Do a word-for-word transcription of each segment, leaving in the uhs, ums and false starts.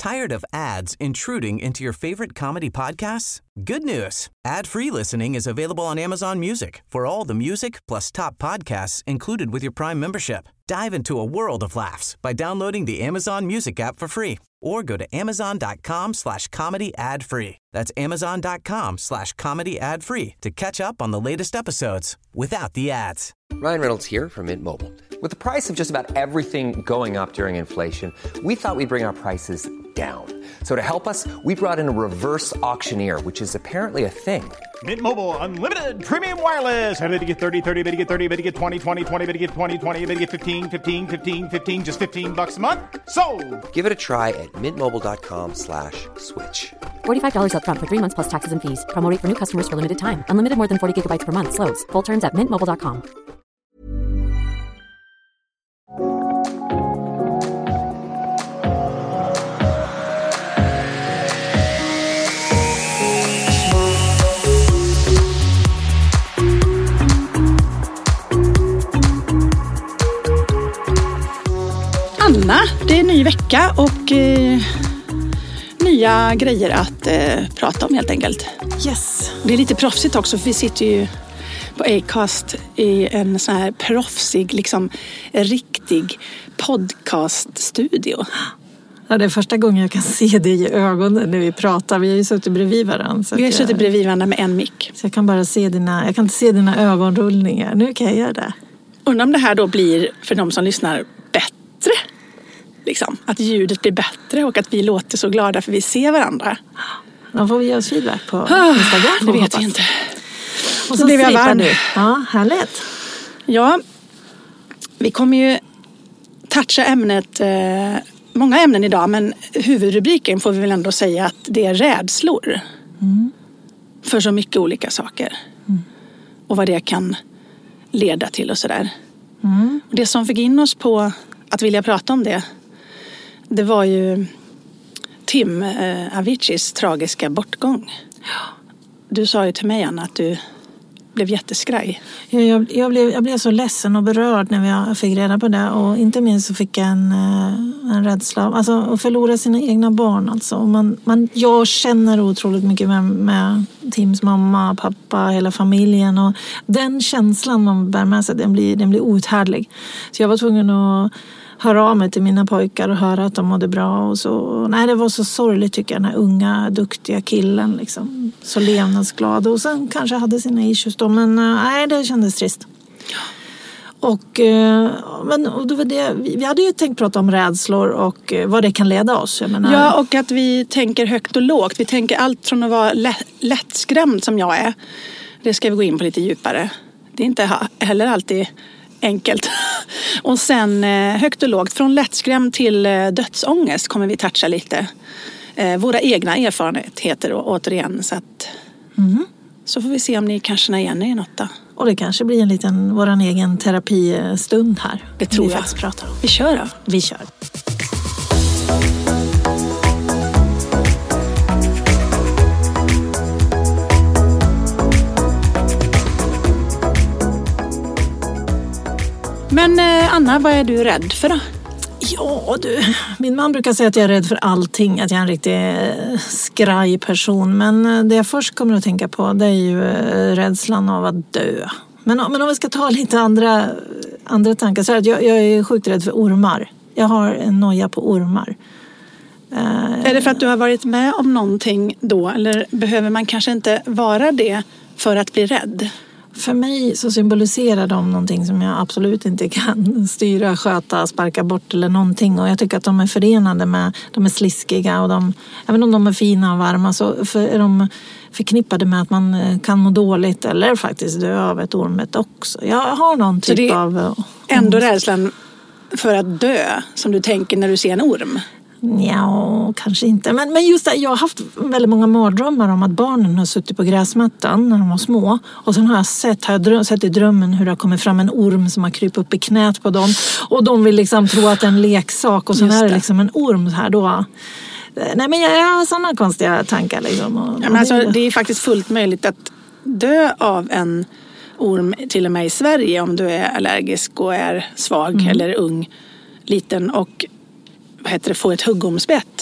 Tired of ads intruding into your favorite comedy podcasts? Good news. Ad-free listening is available on Amazon Music for all the music plus top podcasts included with your Prime membership. Dive into a world of laughs by downloading the Amazon Music app for free or go to amazon.com slash comedy ad free. That's amazon.com slash comedy ad free to catch up on the latest episodes without the ads. Ryan Reynolds here from Mint Mobile. With the price of just about everything going up during inflation, we thought we'd bring our prices down. So to help us, we brought in a reverse auctioneer, which is apparently a thing. Mint Mobile Unlimited Premium Wireless. How to get thirty, thirty, how to get thirty, how to get twenty, twenty, twenty, how to get twenty, twenty, how to get fifteen, fifteen, fifteen, fifteen, just fifteen bucks a month? Sold! Give it a try at mintmobile.com slash switch. forty-five dollars up front for three months plus taxes and fees. Promo rate for new customers for limited time. Unlimited more than forty gigabytes per month. Slows full terms at mint mobile dot com. Anna, det är ny vecka och eh, nya grejer att eh, prata om helt enkelt. Yes. Det är lite proffsigt också för vi sitter ju på Acast i en sån här proffsig, liksom riktig podcaststudio. Ja, det är första gången jag kan se dig i ögonen när vi pratar. Vi har ju suttit bredvid varandra. Vi har jag, suttit bredvid varandra med en mick. Så jag kan bara se dina, jag kan inte se dina ögonrullningar. Nu kan jag göra det. Undrar om det här då blir för de som lyssnar bättre. Liksom, att ljudet blir bättre och att vi låter så glada för vi ser varandra. Då får vi ge oss feedback på ah, Instagram. Det vet hoppas. jag inte. Och så blev jag varm. Du. Ja, härligt. Ja, vi kommer ju toucha ämnet, eh, många ämnen idag, men huvudrubriken får vi väl ändå säga att det är rädslor. Mm. För så mycket olika saker. Mm. Och vad det kan leda till och sådär. Mm. Och det som fick in oss på att vilja prata om det, det var ju Tim eh, Aviciis tragiska bortgång. Du sa ju till mig, Anna, att du blev jätteskraj. Jag, jag, jag, blev, jag blev så ledsen och berörd när jag fick reda på det. Och inte minst så fick jag en, en rädsla. Alltså att förlora sina egna barn. Alltså. Man, man, jag känner otroligt mycket med, med Tims mamma, pappa, hela familjen. Och den känslan man bär med sig, den blir, den blir outhärdlig. Så jag var tvungen att höra av mig till mina pojkar och höra att de mådde bra. Och så. Nej, det var så sorgligt tycker jag, den här unga, duktiga killen. Liksom. Så levnadsglad. Och sen kanske hade sina issues då. Men nej, det kändes trist. Och, men, och då var det, vi hade ju tänkt prata om rädslor och vad det kan leda oss. Jag menar. Ja, och att vi tänker högt och lågt. Vi tänker allt från att vara lätt, lättskrämd som jag är. Det ska vi gå in på lite djupare. Det är inte heller alltid enkelt. Och sen högt och lågt, från lättskrämd till dödsångest kommer vi toucha lite. Våra egna erfarenheter och, återigen. Så, att, mm. så får vi se om ni kanske känner igen er i något då. Och det kanske blir en liten, våran egen terapistund här. Det tror vi jag. faktiskt pratar om. Vi kör då. Vi kör. Men Anna, vad är du rädd för då? Ja du, min man brukar säga att jag är rädd för allting, att jag är en riktig skraj person. Men det jag först kommer att tänka på, det är ju rädslan av att dö. Men, men om vi ska ta lite andra, andra tankar, så är det att jag, jag är sjukt rädd för ormar. Jag har en noja på ormar. Är det för att du har varit med om någonting då? Eller behöver man kanske inte vara det för att bli rädd? För mig så symboliserar de någonting som jag absolut inte kan styra, sköta, sparka bort eller någonting. Och jag tycker att de är förenade med, de är sliskiga och de, även om de är fina och varma så för, är de förknippade med att man kan må dåligt eller faktiskt dö av ett ormbett också. Jag har någon typ så det är av... ändå rädslan för att dö som du tänker när du ser en orm? Ja, kanske inte. Men, men just det, jag har haft väldigt många mardrömmar om att barnen har suttit på gräsmattan när de var små. Och sen har jag sett, har jag dröm, sett i drömmen hur det har kommit fram en orm som har krypit upp i knät på dem. Och de vill liksom tro att det är en leksak och sen är det liksom en orm här då. Nej, men jag har sådana konstiga tankar liksom. Och, ja, men alltså, det är faktiskt fullt möjligt att dö av en orm till och med i Sverige om du är allergisk och är svag mm. eller ung, liten och vad heter det, få ett huggormsbett.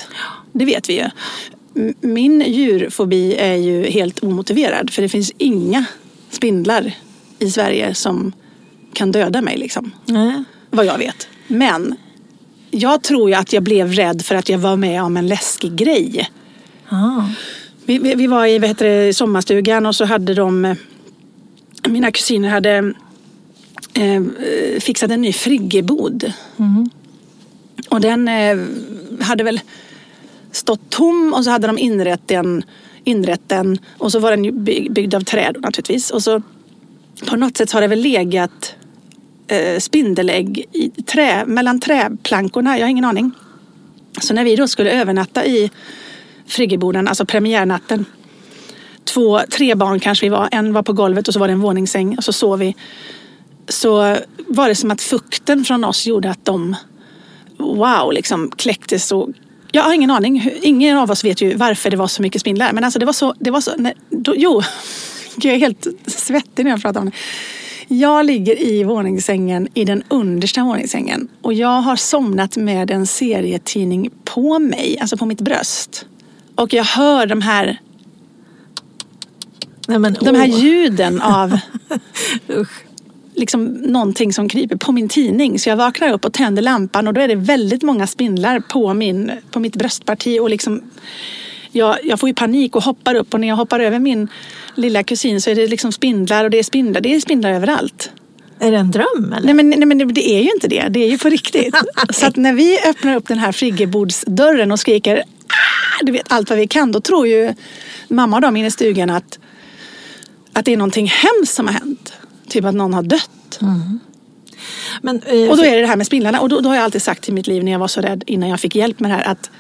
det vet vi ju. Min djurfobi är ju helt omotiverad. För det finns inga spindlar i Sverige som kan döda mig liksom. Nej. Vad jag vet. Men jag tror ju att jag blev rädd för att jag var med om en läskig grej. Ah. Vi, vi, vi var i vad heter det, sommarstugan och så hade de, mina kusiner hade eh, fixat en ny friggebod. Mm. Och den eh, hade väl stått tom och så hade de inrett den, inrett den och så var den ju byggd av träd naturligtvis. Och så på något sätt har det väl legat eh, spindelägg i trä, mellan träplankorna, jag har ingen aning. Så när vi då skulle övernatta i friggeboden, alltså premiärnatten, två, tre barn kanske vi var, en var på golvet och så var det en våningssäng och så sov vi. Så var det som att fukten från oss gjorde att de wow, liksom kläcktes och jag har ingen aning, ingen av oss vet ju varför det var så mycket spindlar, men alltså det var så, det var så, nej, då, jo, jag är helt svettig när jag pratar om det. Jag ligger i våningssängen, i den understa våningssängen och jag har somnat med en serietidning på mig, alltså på mitt bröst. Och jag hör de här nej, men, de här åh. ljuden av liksom någonting som kryper på min tidning. Så jag vaknar upp och tänder lampan och då är det väldigt många spindlar på, min, på mitt bröstparti. Och liksom, jag, jag får ju panik och hoppar upp och när jag hoppar över min lilla kusin så är det liksom spindlar och det är spindlar. Det är spindlar överallt. Är det en dröm eller? Nej men, nej, men det är ju inte det. Det är ju på riktigt. Så att när vi öppnar upp den här friggebodsdörren och skriker ah, du vet allt vad vi kan, då tror ju mamma och de inne i stugan att, att det är någonting hemskt som har hänt. Typ att någon har dött. Mm. Men, eh, och då är det det här med spindlarna. Och då, då har jag alltid sagt i mitt liv när jag var så rädd innan jag fick hjälp med det här att,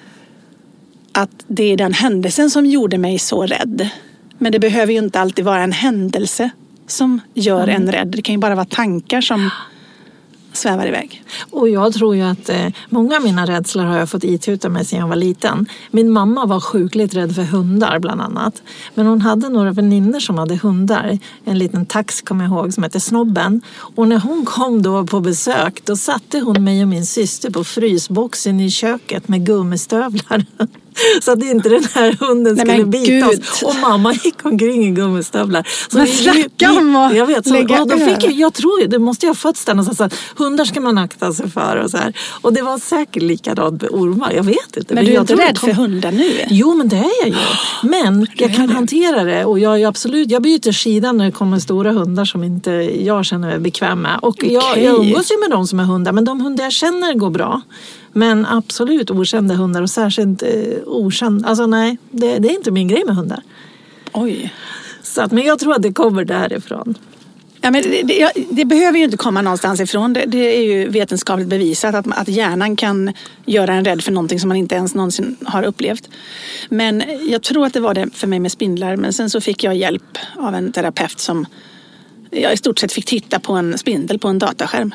att det är den händelsen som gjorde mig så rädd. Men det behöver ju inte alltid vara en händelse som gör mm. en rädd. Det kan ju bara vara tankar som svävar iväg. Och jag tror ju att eh, många av mina rädslor har jag fått ituta mig sedan jag var liten. Min mamma var sjukligt rädd för hundar bland annat. Men hon hade några väninnor som hade hundar. En liten tax kommer jag ihåg som heter Snobben. Och när hon kom då på besök då satte hon mig och min syster på frysboxen i köket med gummistövlar. Så att inte den här hunden skulle Nej, bita Gud. oss. Och mamma gick omkring i gummistövlar. Så men snacka om att jag vet, så, lägga och då fick jag, jag tror det måste jag ha fötts där någonstans. Så att hundar ska man akta sig för och så här. Och det var säkert likadant med ormar. Jag vet inte. Men, men du är inte rädd kom... för hundar nu? Jo, men det är jag ju. Men jag kan hantera det. Och jag är absolut, jag byter sidan när det kommer stora hundar som inte jag känner mig bekväm med. Och okay. jag, jag umgås ju med de som är hundar. Men de hundar jag känner går bra. Men absolut okända hundar och särskilt eh, okända. Alltså nej, det, det är inte min grej med hundar. Oj. Så att, men jag tror att det kommer därifrån. Ja, men det, det, det behöver ju inte komma någonstans ifrån. Det, det är ju vetenskapligt bevisat att, att hjärnan kan göra en rädd för någonting som man inte ens någonsin har upplevt. Men jag tror att det var det för mig med spindlar. Men sen så fick jag hjälp av en terapeut som jag i stort sett fick titta på en spindel på en dataskärm.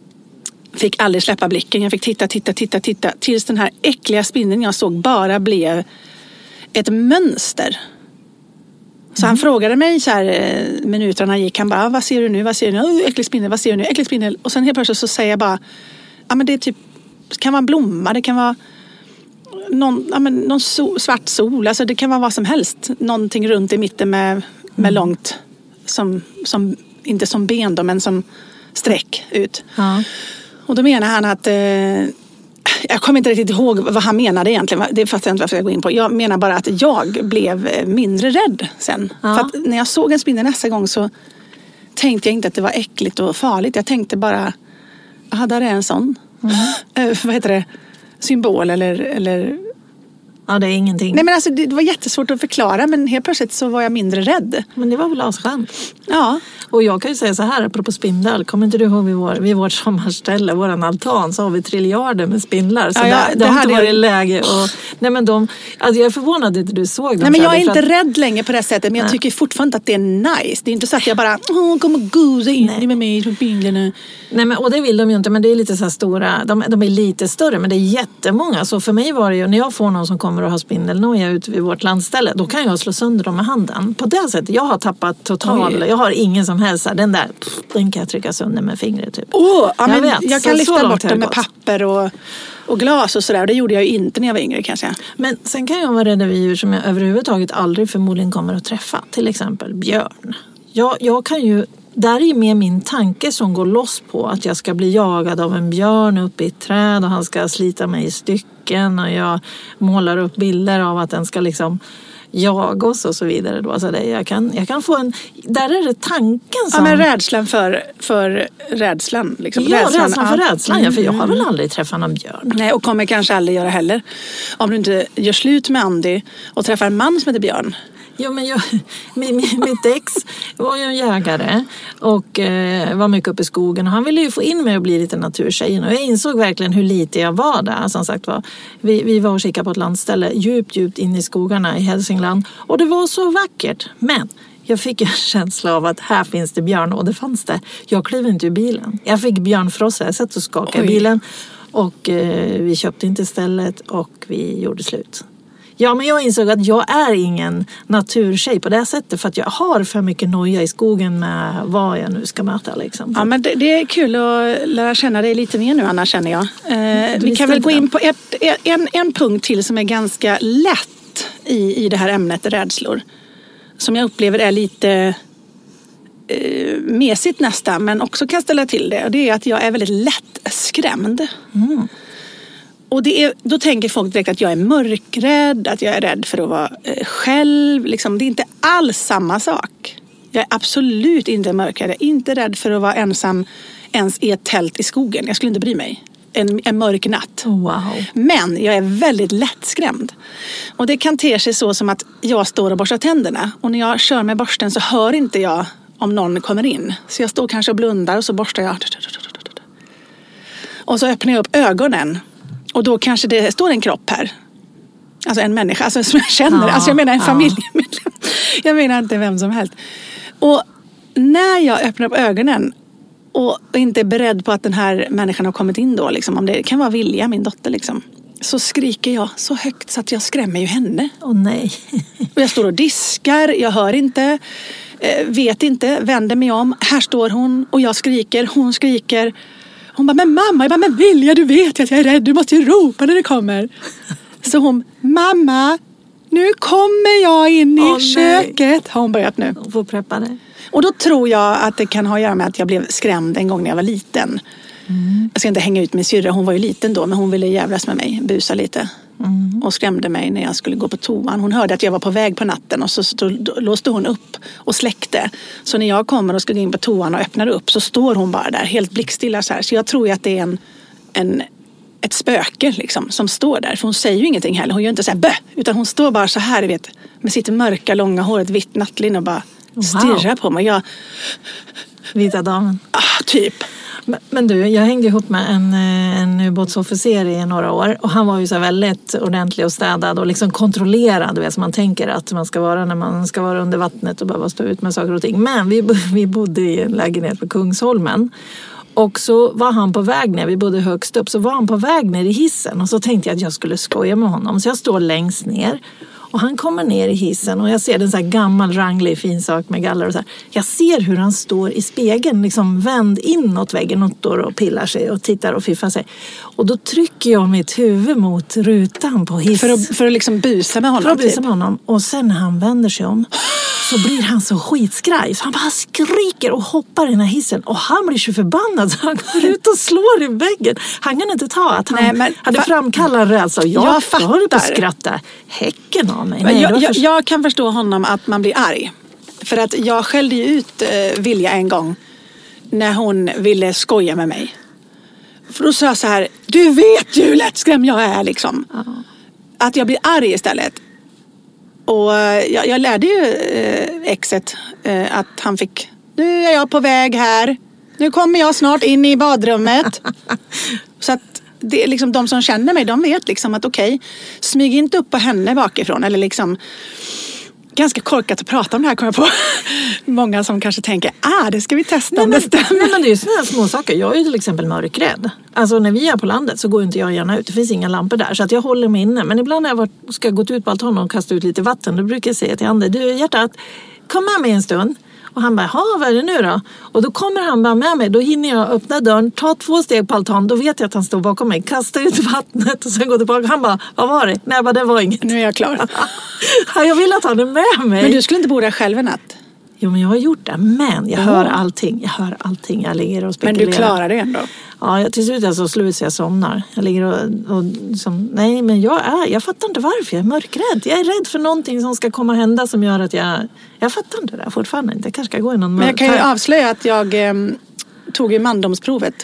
Fick aldrig släppa blicken. Jag fick titta, titta, titta, titta. Tills den här äckliga spindeln jag såg bara blev ett mönster. Så mm. han frågade mig så här minuterna gick. Han bara, vad ser du nu? Vad ser du nu? Oh, äcklig spindel, vad ser du nu? Äcklig spindel. Och sen helt plötsligt så säger jag bara, ja men det är typ, det kan vara en blomma, det kan vara någon, ja, men någon sol, svart sol. Alltså det kan vara vad som helst. Någonting runt i mitten med, med mm. långt, som, som, inte som ben då, men som sträck ut. Ja. Och då menar han att, eh, jag kommer inte riktigt ihåg vad han menade egentligen, det fattar jag inte varför jag går in på. Jag menar bara att jag blev mindre rädd sen. Ja. För att när jag såg en spindel nästa gång så tänkte jag inte att det var äckligt och farligt. Jag tänkte bara, aha, där är en sån. Mm. eh, vad heter det? Symbol eller... eller ja, det är ingenting. Nej, men alltså det var jättesvårt att förklara, men helt plötsligt så var jag mindre rädd. Men det var väl asskönt. Ja. Och jag kan ju säga så här, apropå spindel, kommer inte du ihåg vid, vår, vid vårt sommarställe, våran altan, så har vi triljarder med spindlar. Så ja, ja, det, det har inte varit jag... läge. Och, nej, men de, alltså jag är förvånad att du såg dem. Nej, men jag är inte att... rädd längre på det sättet, men jag nej. tycker fortfarande att det är nice. Det är inte så att jag bara, åh, kom och gosa in nej. med mig på spindlarna. Nej, men, och det vill de ju inte, men det är lite så här stora, de, de är lite större, men det är jättemånga. Så för mig var det ju, när jag får någon som kommer och har spindelnoja ute vid vårt landställe, då kan jag slå sönder dem med handen. På det sättet, jag har tappat total, Oj. jag har ingen som helst, den där, pff, den kan jag trycka sönder med fingret typ. Åh, ja, jag, vet, jag kan lyfta bort den med papper och, och glas och sådär. Det gjorde jag ju inte när jag var yngre kan jag säga. Men sen kan jag vara rädd över djur som jag överhuvudtaget aldrig förmodligen kommer att träffa. Till exempel björn. Jag, jag kan ju, där är med min tanke som går loss på att jag ska bli jagad av en björn uppe i ett träd och han ska slita mig i stycken och jag målar upp bilder av att den ska liksom jaga oss och så vidare. Då. Alltså det, jag, kan, jag kan få en... Där är det tanken som... Ja, men rädslan för, för rädslan. Liksom. Ja, rädslan, rädslan för ja. rädslan. Ja, för jag har väl aldrig träffat någon björn. Nej, och kommer kanske aldrig göra heller. Om du inte gör slut med Andy och träffar en man som heter Björn. Ja, men jag, mitt ex var ju en jägare och eh, var mycket uppe i skogen. Och han ville ju få in mig och bli lite naturtjejen. Och jag insåg verkligen hur lite jag var där. Som sagt var, vi, vi var och kikade på ett landställe djupt, djupt in i skogarna i Hälsingland. Och det var så vackert. Men jag fick en känsla av att här finns det björn. Och det fanns det. Jag klev inte ur bilen. Jag fick björnfrossa. Jag satt och skakade bilen. Och eh, vi köpte inte stället och vi gjorde slut. Ja, men jag insåg att jag är ingen naturtjej på det sättet för att jag har för mycket noja i skogen med vad jag nu ska möta. Liksom. Ja, men det, det är kul att lära känna dig lite mer nu, Anna, känner jag. Eh, vi kan väl gå in på ett, en, en punkt till som är ganska lätt i, i det här ämnet rädslor. Som jag upplever är lite eh, mesigt nästan, men också kan ställa till det. Och det är att jag är väldigt lätt skrämd. Mm. Och det är, då tänker folk direkt att jag är mörkrädd, att jag är rädd för att vara eh, själv. Liksom, det är inte alls samma sak. Jag är absolut inte mörkrädd. Jag är inte rädd för att vara ensam ens i ett tält i skogen. Jag skulle inte bry mig. En, en mörk natt. Wow. Men jag är väldigt lättskrämd. Och det kan te sig så som att jag står och borstar tänderna. Och när jag kör med borsten så hör inte jag om någon kommer in. Så jag står kanske och blundar och så borstar jag. Och så öppnar jag upp ögonen. Och då kanske det står en kropp här. Alltså en människa, alltså som jag känner. Ja, alltså jag menar en ja. familjemedlem. Jag menar inte vem som helst. Och när jag öppnar upp ögonen och inte är beredd på att den här människan har kommit in då, liksom, om det kan vara Vilja, min dotter, liksom, så skriker jag så högt så att jag skrämmer ju henne. Åh oh, nej. Och jag står och diskar, jag hör inte, vet inte, vänder mig om. Här står hon och jag skriker, hon skriker. Hon bara, men mamma, jag bara, men Vilja, du vet att jag är rädd, du måste ju ropa när det kommer. Så hon, mamma, nu kommer jag in i oh, köket. Har hon börjat nu. Hon får preppa det. Och då tror jag att det kan ha att göra med att jag blev skrämd en gång när jag var liten. Mm. Jag ska inte hänga ut med syrra, hon var ju liten då, men hon ville jävlas med mig, busa lite. Mm. Och skrämde mig när jag skulle gå på toan. Hon hörde att jag var på väg på natten och så stod, låste hon upp och släckte. Så när jag kommer och ska gå in på toan och öppnar upp så står hon bara där helt blickstilla så här. Så jag tror ju att det är en, en, ett spöke liksom, som står där. För hon säger ju ingenting heller. Hon gör inte så här bö, utan hon står bara så här, vet, med sitt mörka långa hår, ett vitt nattlinne och bara wow. stirrar på mig. Jag... Vita damen. Ah, typ. Men du, jag hängde ihop med en, en ubåtsofficer i några år och han var ju så väldigt ordentlig och städad och liksom kontrollerad, du vet, som man tänker att man ska vara när man ska vara under vattnet och behöva stå ut med saker och ting. Men vi, vi bodde i en lägenhet på Kungsholmen och så var han på väg ner, vi bodde högst upp, så var han på väg ner i hissen och så tänkte jag att jag skulle skoja med honom. Så jag står längst ner. Och han kommer ner i hissen och jag ser en så här gammal ranglig fin sak med galler och så här. Jag ser hur han står i spegeln, liksom vänd inåt väggen och står och pillar sig och tittar och fiffar sig. Och då trycker jag mitt huvud mot rutan på hissen. För att, för att liksom busa med honom? För att busa med honom. Och sen när han vänder sig om så blir han så skitskraj. Så han bara skriker och hoppar i den här hissen. Och han blir så förbannad så han går ut och slår i väggen. Han kan inte ta att han Nej, men, hade framkallat rädsla. Jag, jag fattar. Jag håller på att skratta häcken av mig. Nej, jag, jag, jag kan förstå honom att man blir arg. För att jag skällde ju ut eh, Vilja en gång när hon ville skoja med mig. För då sa jag så här, du vet ju hur lättskrämd jag är liksom. Uh-huh. Att jag blir arg istället. Och jag, jag lärde ju eh, exet eh, att han fick, nu är jag på väg här. Nu kommer jag snart in i badrummet. Så att det är liksom de som känner mig, de vet liksom att okej, okay, smyg inte upp på henne bakifrån. Eller liksom, ganska korkat att prata om det här kommer jag på. Många som kanske tänker, ah det ska vi testa nej, om men, det stämmer. Nej men det är ju sådana små saker. Jag är ju till exempel mörkrädd. Alltså när vi är på landet så går inte jag gärna ut. Det finns inga lampor där så att jag håller mig inne. Men ibland när jag varit, ska gå ut på altanen och kasta ut lite vatten, då brukar jag säga till Andy, du hjärtat, kom med mig en stund. Och Och han bara, ja vad är det nu då? Och då kommer han bara med mig. Då hinner jag öppna dörren, ta två steg på altan. Då vet jag att han står bakom mig. Kasta ut vattnet och sen gå tillbaka. Han bara, vad var det? Nej, bara, det var inget. Nu är jag klar. Jag vill att han är med mig. Men du skulle inte bo där själv en natt? Jo, men jag har gjort det. Men jag hör allting. Jag hör allting. Jag ligger och spekulerar. Men du klarar det ändå? Ja, jag, till slut är jag så slut så jag somnar. Jag ligger och... och som, nej, men jag är... Jag fattar inte varför. Jag är mörkrädd. Jag är rädd för någonting som ska komma hända som gör att jag... Jag fattar inte det fortfarande inte. Jag kanske ska gå i någon... Men jag kan ju avslöja att jag eh, tog ju mandomsprovet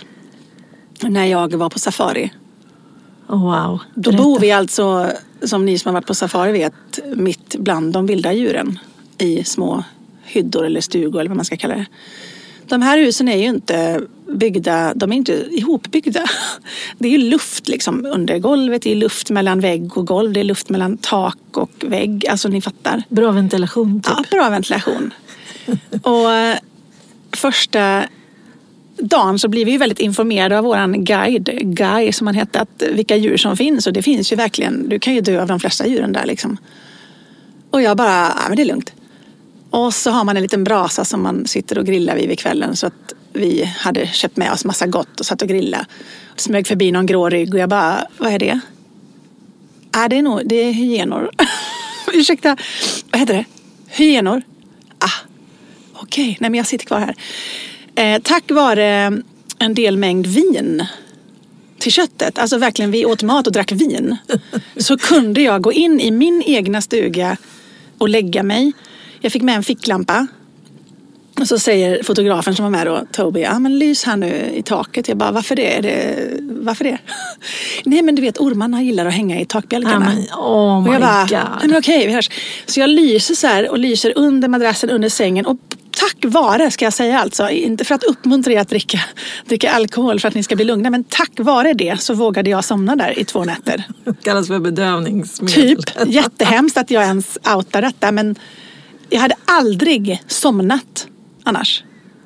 när jag var på safari. Oh, wow. Då bor vi alltså, som ni som har varit på safari vet, mitt bland de vilda djuren. I små hyddor eller stugor eller vad man ska kalla det. De här husen är ju inte byggda, de är inte ihopbyggda. Det är ju luft liksom under golvet, det är luft mellan vägg och golv, det är luft mellan tak och vägg. Alltså ni fattar. Bra ventilation typ. Ja, bra ventilation. Och eh, första dagen så blir vi ju väldigt informerade av våran guide, Guy som han hette, att vilka djur som finns. Och det finns ju verkligen, du kan ju dö av de flesta djuren där liksom. Och jag bara, ja men det är lugnt. Och så har man en liten brasa som man sitter och grillar vid vid kvällen. Så att vi hade köpt med oss massa gott och satt och grilla. Smög förbi någon grå rygg och jag bara, vad är det? Ah, det är nog, det är hyenor. Ursäkta, vad heter det? Hyenor? Ah, okej, okay. Nej men jag sitter kvar här. Eh, tack vare en del mängd vin till köttet, alltså verkligen vi åt mat och drack vin, så kunde jag gå in i min egna stuga och lägga mig. Jag fick med en ficklampa. Och så säger fotografen som var med då, Toby, ja men lys här nu i taket. Jag bara, varför det? Är det varför det? Nej men du vet, ormarna gillar att hänga i takbjälkarna. Ja, men, oh my och jag bara, God. nej men okej, vi hörs. Så jag lyser så här och lyser under madrassen, under sängen. Och tack vare, ska jag säga alltså, inte för att uppmuntra er att dricka, dricka alkohol för att ni ska bli lugna, men tack vare det så vågade jag somna där i två nätter. Det kallas för bedövningsmedel. Typ, jättehemskt att jag ens outar detta, men jag hade aldrig somnat annars.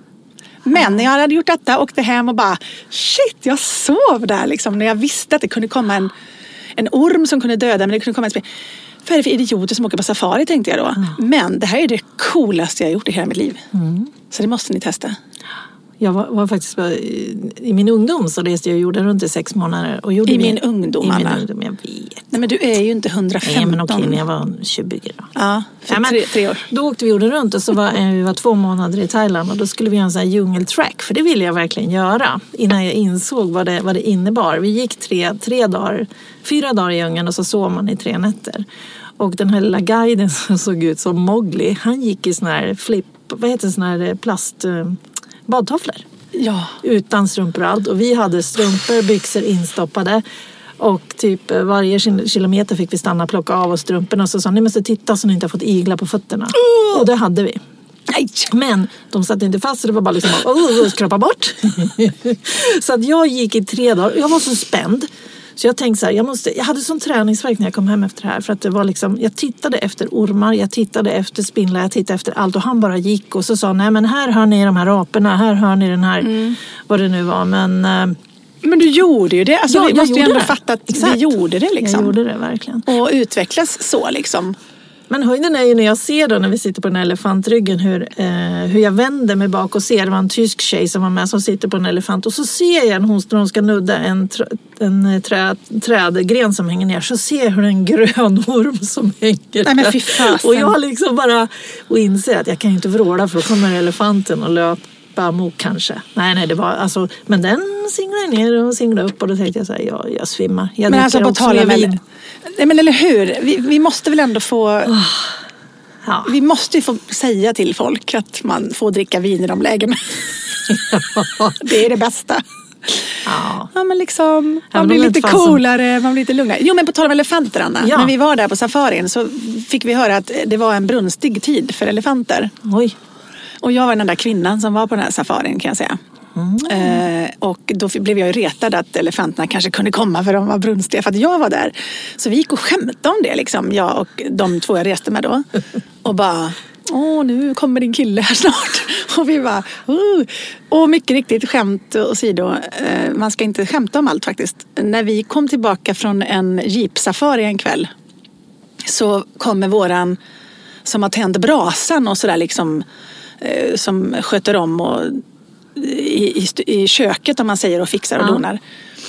Men när jag hade gjort detta, åkte hem och bara, shit, jag sov där liksom. När jag visste att det kunde komma en, en orm som kunde döda, men det kunde komma en spel. Vad är det för idioter som åker på safari, tänkte jag då. Mm. Men det här är det coolaste jag har gjort i hela mitt liv. Mm. Så det måste ni testa. Jag var, var faktiskt i min ungdom så reste jag och gjorde runt i sex månader. Och gjorde I min med, ungdom, I Anna. min ungdom, jag vet. Nej, men du är ju inte hundrafemton. Nej, men okej, när jag var tjugo då. Ja, för ja, men, tre, tre år. Då åkte vi gjorde runt och så var vi var två månader i Thailand. Och då skulle vi göra en sån här djungeltrack. För det ville jag verkligen göra. Innan jag insåg vad det, vad det innebar. Vi gick tre, tre dagar, fyra dagar i djungeln och så sov man i tre nätter. Och den här lilla guiden som såg ut som Mowgli, han gick i sån här flip, vad heter sån här plast badtofflor. Ja. Utan strumpor och allt. Och vi hade strumpor, byxor instoppade. Och typ varje kilometer fick vi stanna och plocka av oss strumporna. Och så sa ni måste titta så ni inte har fått igla på fötterna. Oh! Och det hade vi. Nej. Men de satt inte fast så det var bara liksom att oh, oh, skrapa bort. Så att jag gick i tre dagar. Jag var så spänd. Så jag tänkte så här, jag, måste, jag hade sån träningsverk när jag kom hem efter det här. För att det var liksom, jag tittade efter ormar, jag tittade efter spindlar, jag tittade efter allt. Och han bara gick och så sa, nej men här hör ni de här aporna, här hör ni den här, mm. vad det nu var. Men, men du gjorde ju det. Alltså, ja, vi måste ju ändå det. fatta att Exakt. vi gjorde det liksom. Jag gjorde det verkligen. Och utvecklas så liksom. Men höjden är ju när jag ser då när vi sitter på den här elefantryggen hur, eh, hur jag vänder mig bak och ser. Det var en tysk tjej som var med som sitter på en elefant. Och så ser jag en hon när hon ska nudda en, tr- en trä, trädgren som hänger ner. Så ser jag hur en grön orm som hänger Nej, men fy fasen. Och jag liksom bara och inser att jag kan ju inte vråla för då kommer elefanten och löpa mot kanske. Nej, nej, det var alltså, men den singlade ner och singlade upp och då tänkte jag så här, jag, jag svimmar. Jag men alltså på tal om vin. Nej men eller hur, vi, vi måste väl ändå få, oh, ja. vi måste ju få säga till folk att man får dricka vin i de lägena. Det är det bästa. Ja, ja men liksom, man blir lite coolare, som... man blir lite lugnare. Jo men på tal om elefanter, Anna, ja. När vi var där på safarin så fick vi höra att det var en brunstig tid för elefanter. Oj. Och jag var den där kvinnan som var på den här safarin kan jag säga. Mm. Eh, och då blev jag ju retad att elefanterna kanske kunde komma för de var brunstiga för att jag var där. Så vi gick och skämtade om det liksom, jag och de två jag reste med då. Och bara, åh nu kommer din kille här snart. Och vi bara, uh. Och mycket riktigt skämt och sido. Eh, man ska inte skämta om allt faktiskt. När vi kom tillbaka från en jeepsafari en kväll så kommer våran som har tänt brasan och sådär liksom eh, som sköter om och i, i, i köket om man säger och fixar och ja. donar.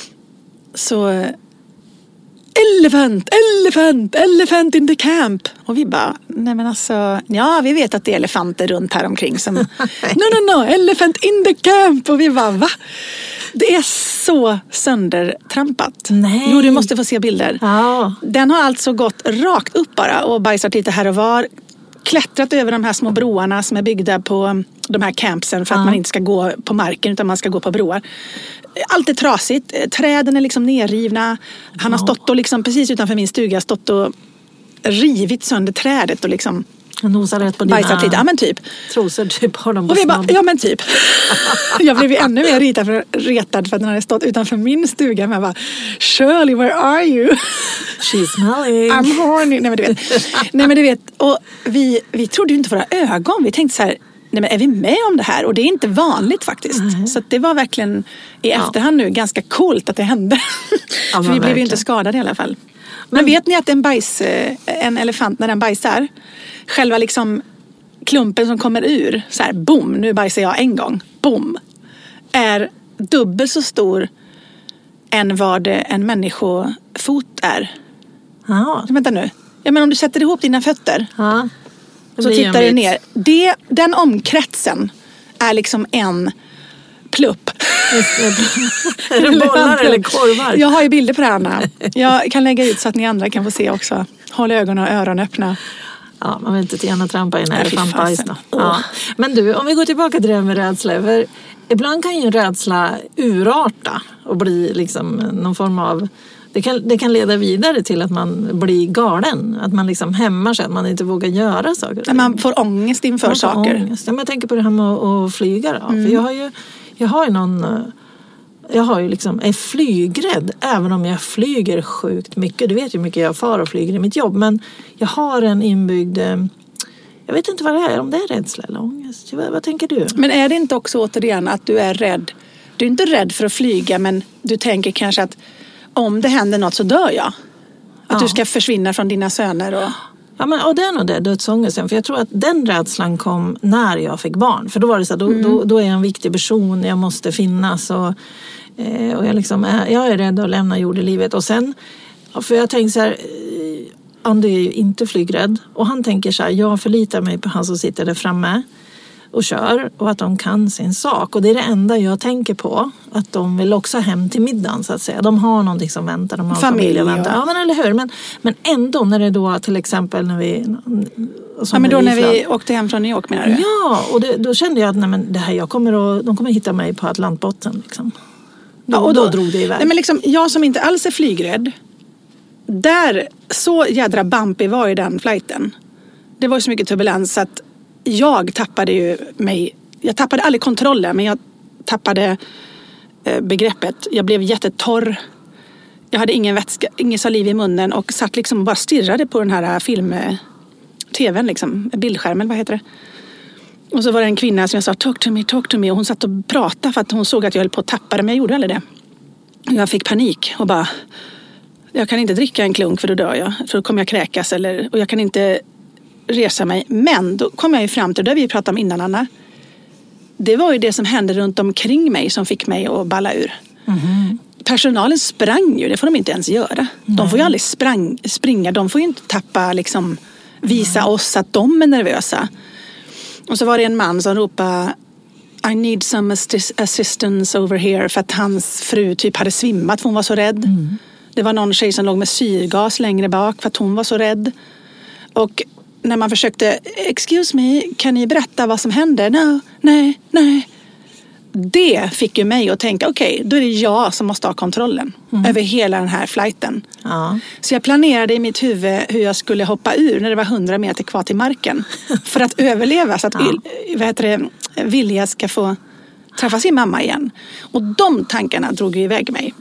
Så Elephant, elephant, elephant in the camp. Och vi bara, nej men alltså, ja vi vet att det är elefanter runt här omkring som, no no no, elephant in the camp. Och vi bara, va? Det är så söndertrampat. Nej. Jo, du måste få se bilder. Ja. Den har alltså gått rakt upp bara och bajsat lite här och var. Klättrat över de här små broarna som är byggda på de här campsen för att ja. man inte ska gå på marken utan man ska gå på broar. Allt är trasigt. Träden är liksom nerrivna. Han har stått och liksom precis utanför min stuga stått och rivit sönder trädet och liksom Han nosar rätt på dina bajsat lite. Ja men typ. Trosor typ har de på och vi bara, snabb. ja men typ. Jag blev ju ännu mer retad för, retad för att den hade stått utanför min stuga. Men jag bara, Shirley, where are you? She's smelling. I'm horny. Nej men du vet. Nej men du vet. Och vi, vi trodde ju inte våra ögon. Vi tänkte så här, nej men är vi med om det här? Och det är inte vanligt faktiskt. Mm. Så att det var verkligen i ja. efterhand nu ganska coolt att det hände. Ja, för vi blev ju inte skadade i alla fall. Men, men vet ni att en, bajs, en elefant när den bajsar, själva liksom klumpen som kommer ur, så här, boom, nu bajsar jag en gång, boom, är dubbelt så stor än vad en människofot är. Ja. Vänta nu. Ja, men om du sätter ihop dina fötter ja. så tittar du ner. Det, den omkretsen är liksom en plupp. Är det bollar eller korvar? Jag har ju bilder på det här. Jag kan lägga ut så att ni andra kan få se också. Håll ögonen och öronen öppna. Ja, man vill inte gärna trampa in elefantbajs då. Oh. Ja. Men du, om vi går tillbaka till det här med rädsla. För ibland kan ju en rädsla urarta och bli liksom någon form av... Det kan, det kan leda vidare till att man blir galen. Att man liksom hämmar sig, att man inte vågar göra saker. När man får ångest inför man får saker. Ångest. Ja, men jag tänker på det här med att, att flyga då. Mm. För jag har ju, jag har ju någon... Jag har ju liksom, är flygrädd även om jag flyger sjukt mycket. Du vet ju hur mycket jag far och flyger i mitt jobb. Men jag har en inbyggd... Jag vet inte vad det är, om det är rädsla eller ångest. Vad, vad tänker du? Men är det inte också återigen att du är rädd? Du är inte rädd för att flyga, men du tänker kanske att om det händer något så dör jag. Att ja. du ska försvinna från dina söner och... Ja, men, och det är nog det, dödsångesten. För jag tror att den rädslan kom när jag fick barn. För då var det så här, då, mm. då, då är jag en viktig person, jag måste finnas. Och, eh, och jag, liksom är, jag är rädd att lämna jordelivet. Och sen, för jag tänkte så här, Andy är ju inte flygrädd. Och han tänker så här, jag förlitar mig på han som sitter där framme och kör. Och att de kan sin sak. Och det är det enda jag tänker på. Att de vill också hem till middagen så att säga. De har någonting som väntar. De har familj och väntar. Ja, men eller hur. Men, men ändå när det då till exempel när vi... Ja, men då när vi, vi åkte hem från New York menar du? Ja, och det, då kände jag att nej, men det här, jag kommer att, de kommer hitta mig på Atlantbotten. Liksom. Då, ja, och då, då drog det iväg. Nej, men liksom, jag som inte alls är flygrädd. Där, så jädra bumpig var ju den flighten. Det var ju så mycket turbulens att jag tappade ju mig. Jag tappade aldrig kontrollen, men jag tappade eh, begreppet. Jag blev jättetorr. Jag hade ingen vätska, ingen saliv i munnen och satt liksom och bara stirrade på den här film, tvn liksom, bildskärmen, vad heter det? Och så var det en kvinna som jag sa, talk to me, talk to me. Och hon satt och pratade för att hon såg att jag höll på att tappa det, men jag gjorde aldrig det. Jag fick panik och bara, jag kan inte dricka en klunk för då dör jag. För då kommer jag kräkas eller, och jag kan inte resa mig. Men då kom jag ju fram till, det har vi pratat om innan Anna. Det var ju det som hände runt omkring mig som fick mig att balla ur. Mm. Personalen sprang ju, det får de inte ens göra. De Nej. får ju aldrig sprang, springa, de får ju inte tappa, liksom, visa Nej. oss att de är nervösa. Och så var det en man som ropade, I need some assistance over here, för att hans fru typ hade svimmat för hon var så rädd. Mm. Det var någon tjej som låg med syrgas längre bak för att hon var så rädd. Och när man försökte, excuse me, kan ni berätta vad som hände? No, nej, nej. Det fick ju mig att tänka, okej, okay, då är det jag som måste ha kontrollen mm. över hela den här flighten. Ja. Så jag planerade i mitt huvud hur jag skulle hoppa ur när det var hundra meter kvar till marken. För att överleva, så att ja. vad heter det, Vilja ska få träffa sin mamma igen. Och de tankarna drog ju iväg mig.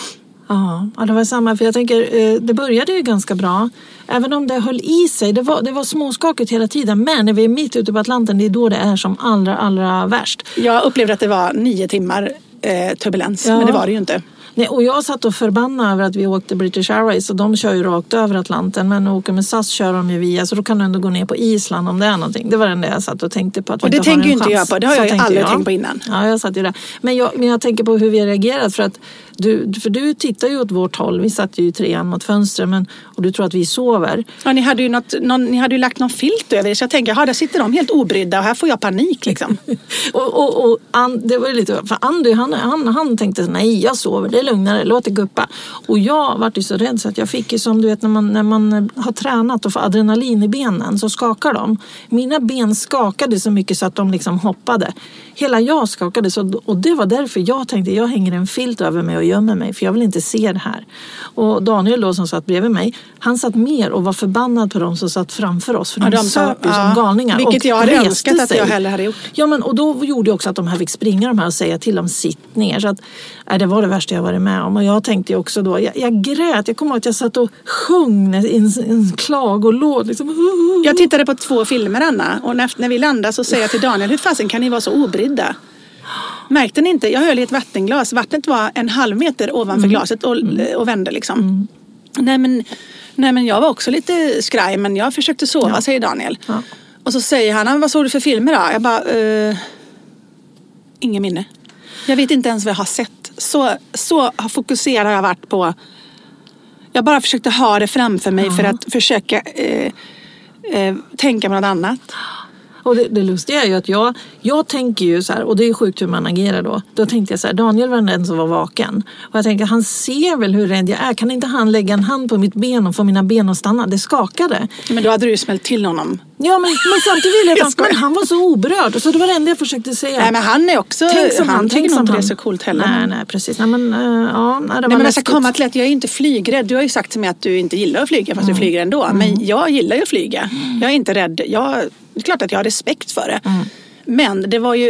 Ja, det var samma. För jag tänker, det började ju ganska bra. Även om det höll i sig. Det var, det var småskakigt hela tiden. Men när vi är mitt ute på Atlanten, det är då det är som allra, allra värst. Jag upplevde att det var nio timmar eh, turbulens. Ja. Men det var det ju inte. Nej, och jag satt och förbannade över att vi åkte British Airways och de kör ju rakt över Atlanten, men åker med S A S kör de ju via, så då kan du ändå gå ner på Island om det är någonting. Det var den där jag satt och tänkte på. Att och vi det inte tänker har ju en inte chans. jag på, det har Så jag ju aldrig jag. tänkt på innan. Ja, jag satt ju där. Men jag, men jag tänker på hur vi har reagerat, för att du, för du tittar ju åt vårt håll. Vi satt ju i trean mot fönstret, men, och du tror att vi sover. Ja, ni hade ju, något, någon, ni hade ju lagt någon filt över, så jag tänker, ja, där sitter de helt obrydda och här får jag panik liksom. och och, och and, det var ju lite, för Andy han, han, han tänkte nej, jag sover, det är lugnare, låt det guppa. Och jag var ju så rädd så att jag fick ju, som du vet, när man, när man har tränat och får adrenalin i benen så skakar de. Mina ben skakade så mycket så att de liksom hoppade. Hela jag skakade, så, och det var därför jag tänkte, jag hänger en filt över mig och gömmer mig, för jag vill inte se det här. Och Daniel då, som satt bredvid mig, han satt mer och var förbannad på dem som satt framför oss, för de, ja, de söp ju ja, som galningar. Vilket jag hade önskat sig. att jag hellre hade gjort. Ja, men och då gjorde också att de här fick springa de här och säga till dem, sitt ner. Så att, nej, det var det värsta jag varit med om. Och jag tänkte ju också då, jag, jag grät, jag kommer ihåg att jag satt och sjöng i en, en klagolåt. Liksom. Jag tittade på två filmer, Anna, och när, när vi landade så säger jag till Daniel, hur fasen kan ni vara så obrydda? Märkte ni inte? Jag höll i ett vattenglas. Vattnet var en halv meter ovanför mm. glaset och, och vände liksom. Mm. Nej, men, nej men jag var också lite skraj, men jag försökte sova, ja. säger Daniel. Ja. Och så säger han, vad såg du för filmer då? Jag bara, eh, ingen minne. Jag vet inte ens vad jag har sett. Så, så fokuserad har jag varit på. Jag bara försökte ha det framför mig ja. för att försöka eh, eh, tänka på något annat. Och det, det lustiga är ju att jag, jag tänker ju så här, och det är sjukt hur man agerar då. Då tänkte jag så här, Daniel var den som var vaken. Och jag tänkte, han ser väl hur rädd jag är. Kan inte han lägga en hand på mitt ben och få mina ben att stanna? Det skakade. Men då hade du ju smält till honom. Ja, men, men samtidigt ville jag, jag men han var så oberörd. Så det var det enda jag försökte säga. Nej, men han är också, tänk som han, han tycker nog inte det är han. så coolt heller. Nej, nej, precis. Nej, men, uh, ja, nej, det nej, var men jag ska komma till att jag är inte flygrädd. Du har ju sagt till mig att du inte gillar att flyga, fast mm. du flyger ändå. Mm. Men jag gillar ju att flyga. Mm. Jag är inte rädd. Jag, det är klart att jag har respekt för det. Mm. Men det var ju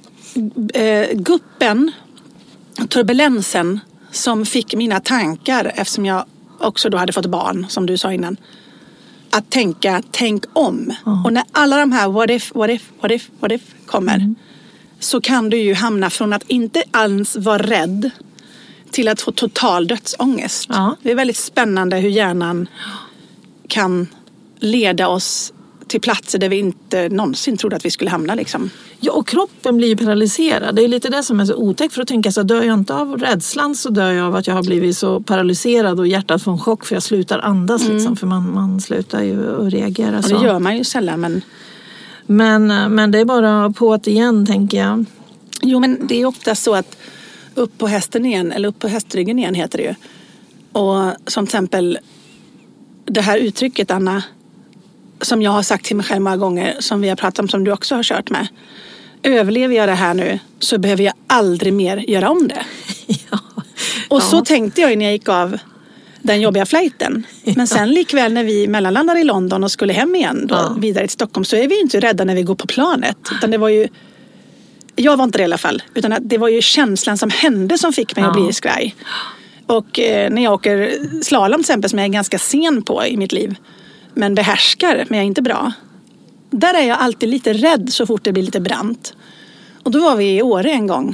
eh, guppen, turbulensen, som fick mina tankar, eftersom jag också då hade fått barn, som du sa innan. Att tänka, tänk om. Mm. Och när alla de här what if, what if, what if, what if kommer mm. så kan du ju hamna från att inte alls vara rädd till att få total dödsångest. Ja. Det är väldigt spännande hur hjärnan kan leda oss till platser där vi inte någonsin trodde att vi skulle hamna liksom. Ja, och kroppen blir paralyserad. Det är lite det som är så otäckt, för att tänka så dör jag inte av rädslan, så dör jag av att jag har blivit så paralyserad och hjärtat får en chock för jag slutar andas mm. liksom, för man, man slutar ju att reagera. Så. Och det gör man ju sällan, men... men... Men det är bara på att igen, tänker jag. Jo, men det är ofta så att upp på hästen igen, eller upp på hästryggen igen heter det ju. Och som till exempel det här uttrycket, Anna, som jag har sagt till mig själv många gånger, som vi har pratat om, som du också har kört med. Överlever jag det här nu så behöver jag aldrig mer göra om det. Ja. Och ja. så tänkte jag när jag gick av den jobbiga flighten. Men sen likväl när vi mellanlandade i London och skulle hem igen då, ja. vidare till Stockholm, så är vi inte rädda när vi går på planet. Utan det var ju, jag var inte det i alla fall, utan att det var ju känslan som hände som fick mig ja. att bli skraj. Och eh, när jag åker slalom till exempel, som jag är ganska sen på i mitt liv, men behärskar, men jag är inte bra. Där är jag alltid lite rädd så fort det blir lite brant. Och då var vi i Åre en gång.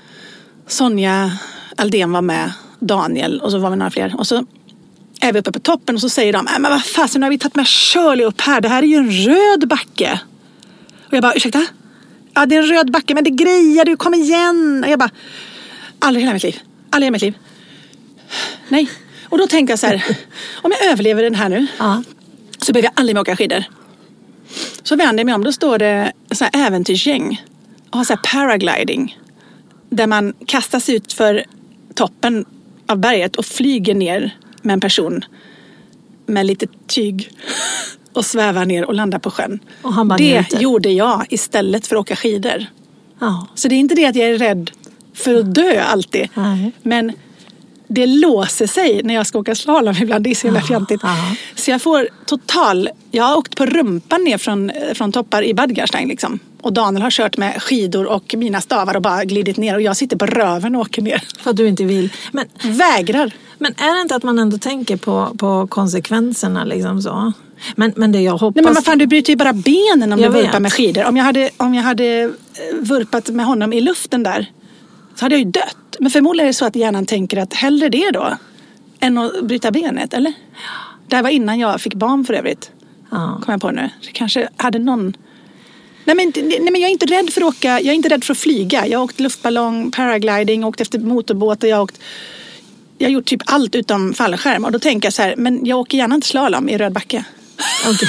Sonja Aldén var med, Daniel och så var vi några fler. Och så är vi uppe på toppen och så säger de, äh, men vad fasen, nu har vi tagit med Shirley upp här. Det här är ju en röd backe. Och jag bara, ursäkta? Ja, det är en röd backe, men det grejer du, kom igen. Och jag bara, aldrig i hela mitt liv. Aldrig i hela mitt liv. Nej. Och då tänkte jag så här, om jag överlever den här nu, ja. så behöver jag aldrig mer åka skidor. Så vänder jag mig om, då står det så här äventyrsgäng och har så här paragliding. Där man kastas ut för toppen av berget och flyger ner med en person med lite tyg och svävar ner och landar på sjön. Och han bara det njuter. Gjorde jag istället för att åka skidor. Ja. Så det är inte det att jag är rädd för att dö alltid. Nej. Men det låser sig när jag ska åka slalom ibland. Det är så jävla fjantigt. Ja. Så jag får total... Jag har åkt på rumpan ner från, från toppar i Bad Gastein liksom. Och Daniel har kört med skidor och mina stavar och bara glidit ner. Och jag sitter på röven och åker ner. För att du inte vill. Men vägrar. Men är det inte att man ändå tänker på, på konsekvenserna liksom så? Men, men det jag hoppas... Nej, men vad fan, du bryter ju bara benen om jag du vurpar med skidor. Om jag, hade, om jag hade vurpat med honom i luften där, så hade jag ju dött. Men förmodligen är det så att hjärnan tänker att hellre det då än att bryta benet, eller? Det här var innan jag fick barn för övrigt. Ja. Kom jag på nu. Så kanske hade någon... Nej men, nej men jag är inte rädd för att åka, jag är inte rädd för att flyga. Jag har åkt luftballong, paragliding, åkt efter motorbåt och jag har åkt... Jag har gjort typ allt utom fallskärm. Och då tänker jag så här, men jag åker gärna inte slalom i Rödbacka. Okay.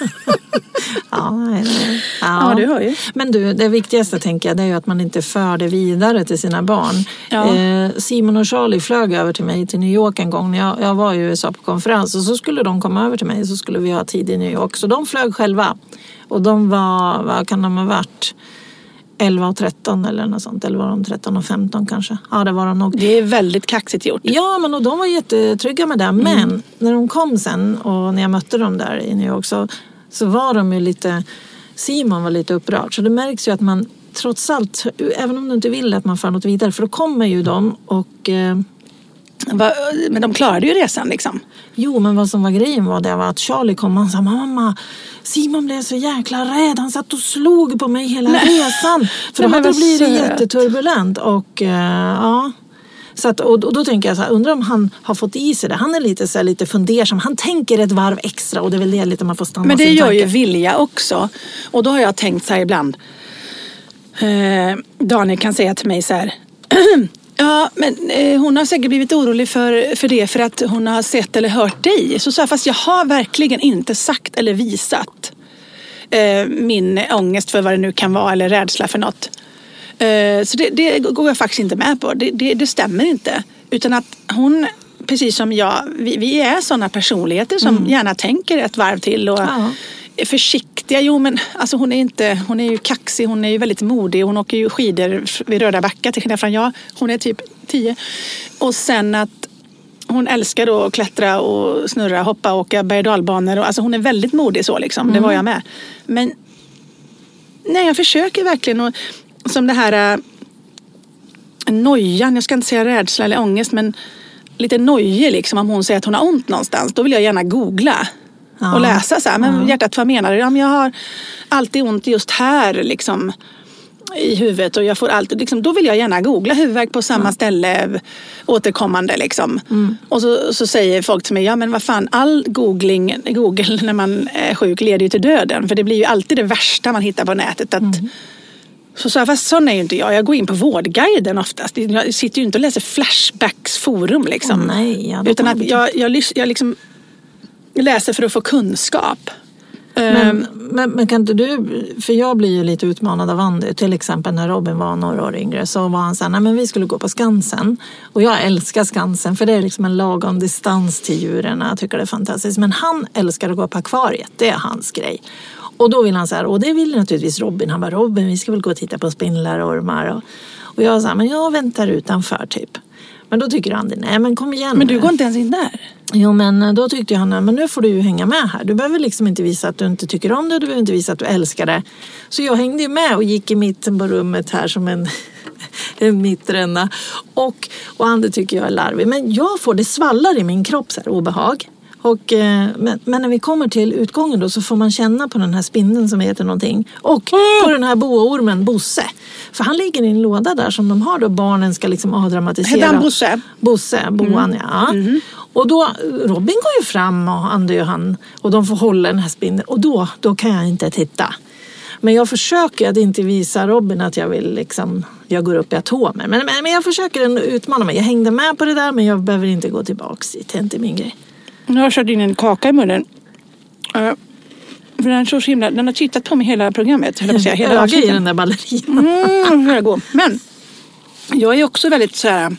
ja, nej, nej. Ja. Ja, du hör ju. Men du, det viktigaste tänker jag, det är ju att man inte för det vidare till sina barn. Ja. Eh, Simon och Charlie flög över till mig till New York en gång. Jag, jag var i U S A på konferens och så skulle de komma över till mig, så skulle vi ha tid i New York. Så de flög själva. Och de var, vad kan de ha varit? elva och tretton eller något sånt. Eller var de tretton och femton kanske? Ja, det var de nog. Det är väldigt kaxigt gjort. Ja, men och de var jättetrygga med det. Men mm. när de kom sen och när jag mötte dem där i New York så, så var de ju lite... Simon var lite upprörd. Så det märks ju att man trots allt, även om du inte vill att man får något vidare, för då kommer ju de och... Eh, Va, men de klarade ju resan liksom. Jo, men vad som var grejen var det var att Charlie kom och han sa, mamma, Simon blev så jäkla rädd. Han satt och slog på mig hela Nej. resan. För då hade det blivit jätteturbulent. Och uh, ja... Så att, och, och då tänker jag så här, undrar om han har fått i sig det. Han är lite, så här, lite fundersam. Han tänker ett varv extra och det är väl det lite man får stanna. Men det sin gör tanke. ju Vilja också. Och då har jag tänkt så här ibland. Eh, Daniel kan säga till mig så här... Ja, men eh, hon har säkert blivit orolig för, för det för att hon har sett eller hört dig. Så sa jag, fast jag har verkligen inte sagt eller visat eh, min ångest för vad det nu kan vara eller rädsla för något. Eh, så det, det går jag faktiskt inte med på. Det, det, det stämmer inte. Utan att hon, precis som jag, vi, vi är sådana personligheter som mm. gärna tänker ett varv till och... Ja. Försiktiga, jo men alltså hon är inte, hon är ju kaxig, hon är ju väldigt modig, hon åker ju skidor vid Röda Backa till skillnad från jag, hon är typ tio. Och sen att hon älskar då att klättra och snurra, hoppa, åka berg- och dalbanor, och alltså hon är väldigt modig så liksom, mm. det var jag med. Men nej, jag försöker verkligen och, som det här äh, nojan, jag ska inte säga rädsla eller ångest, men lite noje liksom, om hon säger att hon har ont någonstans, då vill jag gärna googla. Ja. Och läsa så här, men ja. hjärtat, vad menar du? Ja, men jag har alltid ont just här liksom i huvudet och jag får alltid liksom, då vill jag gärna googla huvudvärk på samma ja. ställe återkommande liksom. Mm. Och så, så säger folk till mig, ja men vad fan, all googling, Google när man är sjuk leder ju till döden, för det blir ju alltid det värsta man hittar på nätet att mm. Så sa jag, fast sån är ju inte jag. Jag går in på Vårdguiden oftast. Jag sitter ju inte och läser Flashbacks forum liksom. Oh, nej, ja, utan att jag, jag, jag liksom läser för att få kunskap. Men, um, men, men kan inte du, för jag blir ju lite utmanad av Andy, till exempel när Robin var några år yngre så var han så här, nej men vi skulle gå på Skansen och jag älskar Skansen för det är liksom en lagom distans till djuren, jag tycker det är fantastiskt, men han älskar att gå på akvariet, det är hans grej. Och då vill han så här, och det vill naturligtvis Robin, han bara, Robin vi ska väl gå och titta på spindlar och ormar och, och jag sa, men jag väntar utanför typ. Men då tycker Andy, nej men kom igen. Men du går inte ens in där? Jo, men då tyckte han, men nu får du ju hänga med här. Du behöver liksom inte visa att du inte tycker om det, du behöver inte visa att du älskar det. Så jag hängde ju med och gick i mitten på rummet här som en, en mittränna. Och, och Andy tycker jag är larvig. Men jag får det svallar i min kropp så här, obehag. Och, men, men när vi kommer till utgången då så får man känna på den här spindeln som heter någonting. Och på den här boormen Bosse. För han ligger i en låda där som de har då. Barnen ska liksom avdramatisera. Heter han Bosse? Bosse, Boan mm. ja. Mm. Och då, Robin går ju fram och Andy och han. Och de får hålla den här spindeln. Och då, då kan jag inte titta. Men jag försöker att inte visa Robin att jag vill liksom, jag går upp i atomer. Men, men, men jag försöker ändå utmana mig. Jag hängde med på det där men jag behöver inte gå tillbaka dit. Det är inte min grej. Nu har jag kört in en kaka i munnen. Uh, för den är så himla, den har tittat på mig hela programmet. Hela, säga, hela öga i den där ballerinan. Mm, jag går. Men jag är också väldigt så här.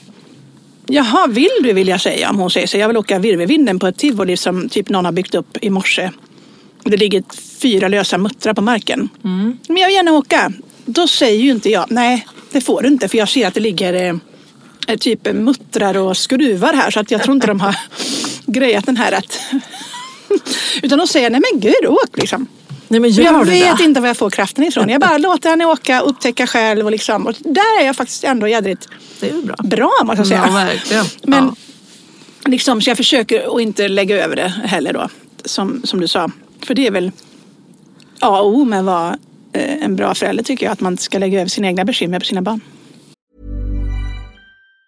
Jaha, vill du vill jag säga om hon säger så. Jag vill åka virvelvinden på ett tivoli som typ någon har byggt upp i morse. Det ligger fyra lösa muttrar på marken. Mm. Men jag vill gärna åka. Då säger ju inte jag, nej det får du inte. För jag ser att det ligger eh, typ muttrar och skruvar här. Så att jag tror inte de har grejat den här rätt. Utan de säger, nej men gud, åk liksom. Nej, men jag vet inte var jag får kraften ifrån. Jag bara låter henne åka, upptäcka själv och liksom. Och där är jag faktiskt ändå jädrigt det är ju bra. Bra måste jag säga. Ja, verkligen. Men ja. liksom, så jag försöker att inte lägga över det heller då. Som, som du sa. För det är väl A och O med att vara eh, en bra förälder tycker jag. Att man ska lägga över sina egna bekymmer på sina barn.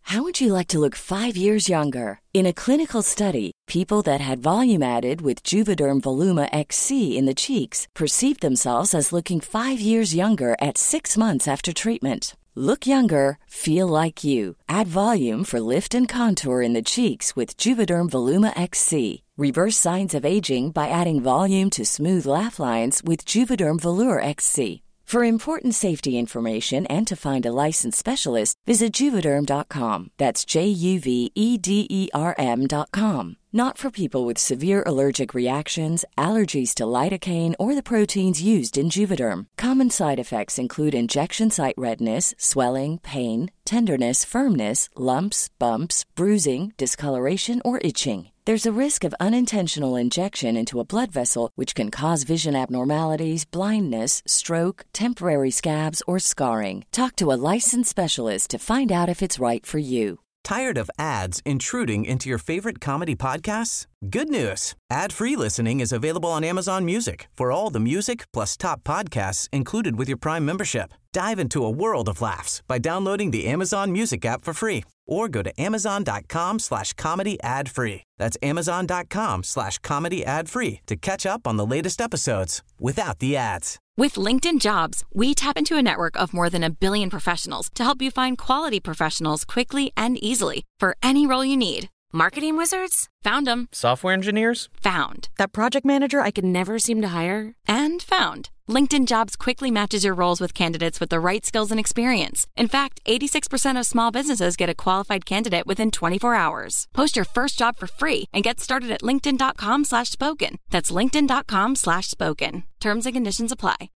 How would you like to look five years younger? In a clinical study, people that had volume added with Juvederm Voluma X C in the cheeks perceived themselves as looking five years younger at six months after treatment. Look younger, feel like you. Add volume for lift and contour in the cheeks with Juvederm Voluma X C. Reverse signs of aging by adding volume to smooth laugh lines with Juvederm Volure X C. For important safety information and to find a licensed specialist, visit Juvederm dot com. That's J U V E D E R M dot com. Not for people with severe allergic reactions, allergies to lidocaine, or the proteins used in Juvederm. Common side effects include injection site redness, swelling, pain, tenderness, firmness, lumps, bumps, bruising, discoloration, or itching. There's a risk of unintentional injection into a blood vessel, which can cause vision abnormalities, blindness, stroke, temporary scabs, or scarring. Talk to a licensed specialist to find out if it's right for you. Tired of ads intruding into your favorite comedy podcasts? Good news. Ad-free listening is available on Amazon Music for all the music plus top podcasts included with your Prime membership. Dive into a world of laughs by downloading the Amazon Music app for free or go to amazon.com slash comedy ad free. That's amazon.com slash comedy ad free to catch up on the latest episodes without the ads. With LinkedIn Jobs, we tap into a network of more than a billion professionals to help you find quality professionals quickly and easily for any role you need. Marketing wizards? Found them. Software engineers? Found. That project manager I could never seem to hire? And found. LinkedIn Jobs quickly matches your roles with candidates with the right skills and experience. In fact, eighty-six percent of small businesses get a qualified candidate within twenty-four hours. Post your first job for free and get started at linkedin.com slash spoken. That's linkedin.com slash spoken. Terms and conditions apply.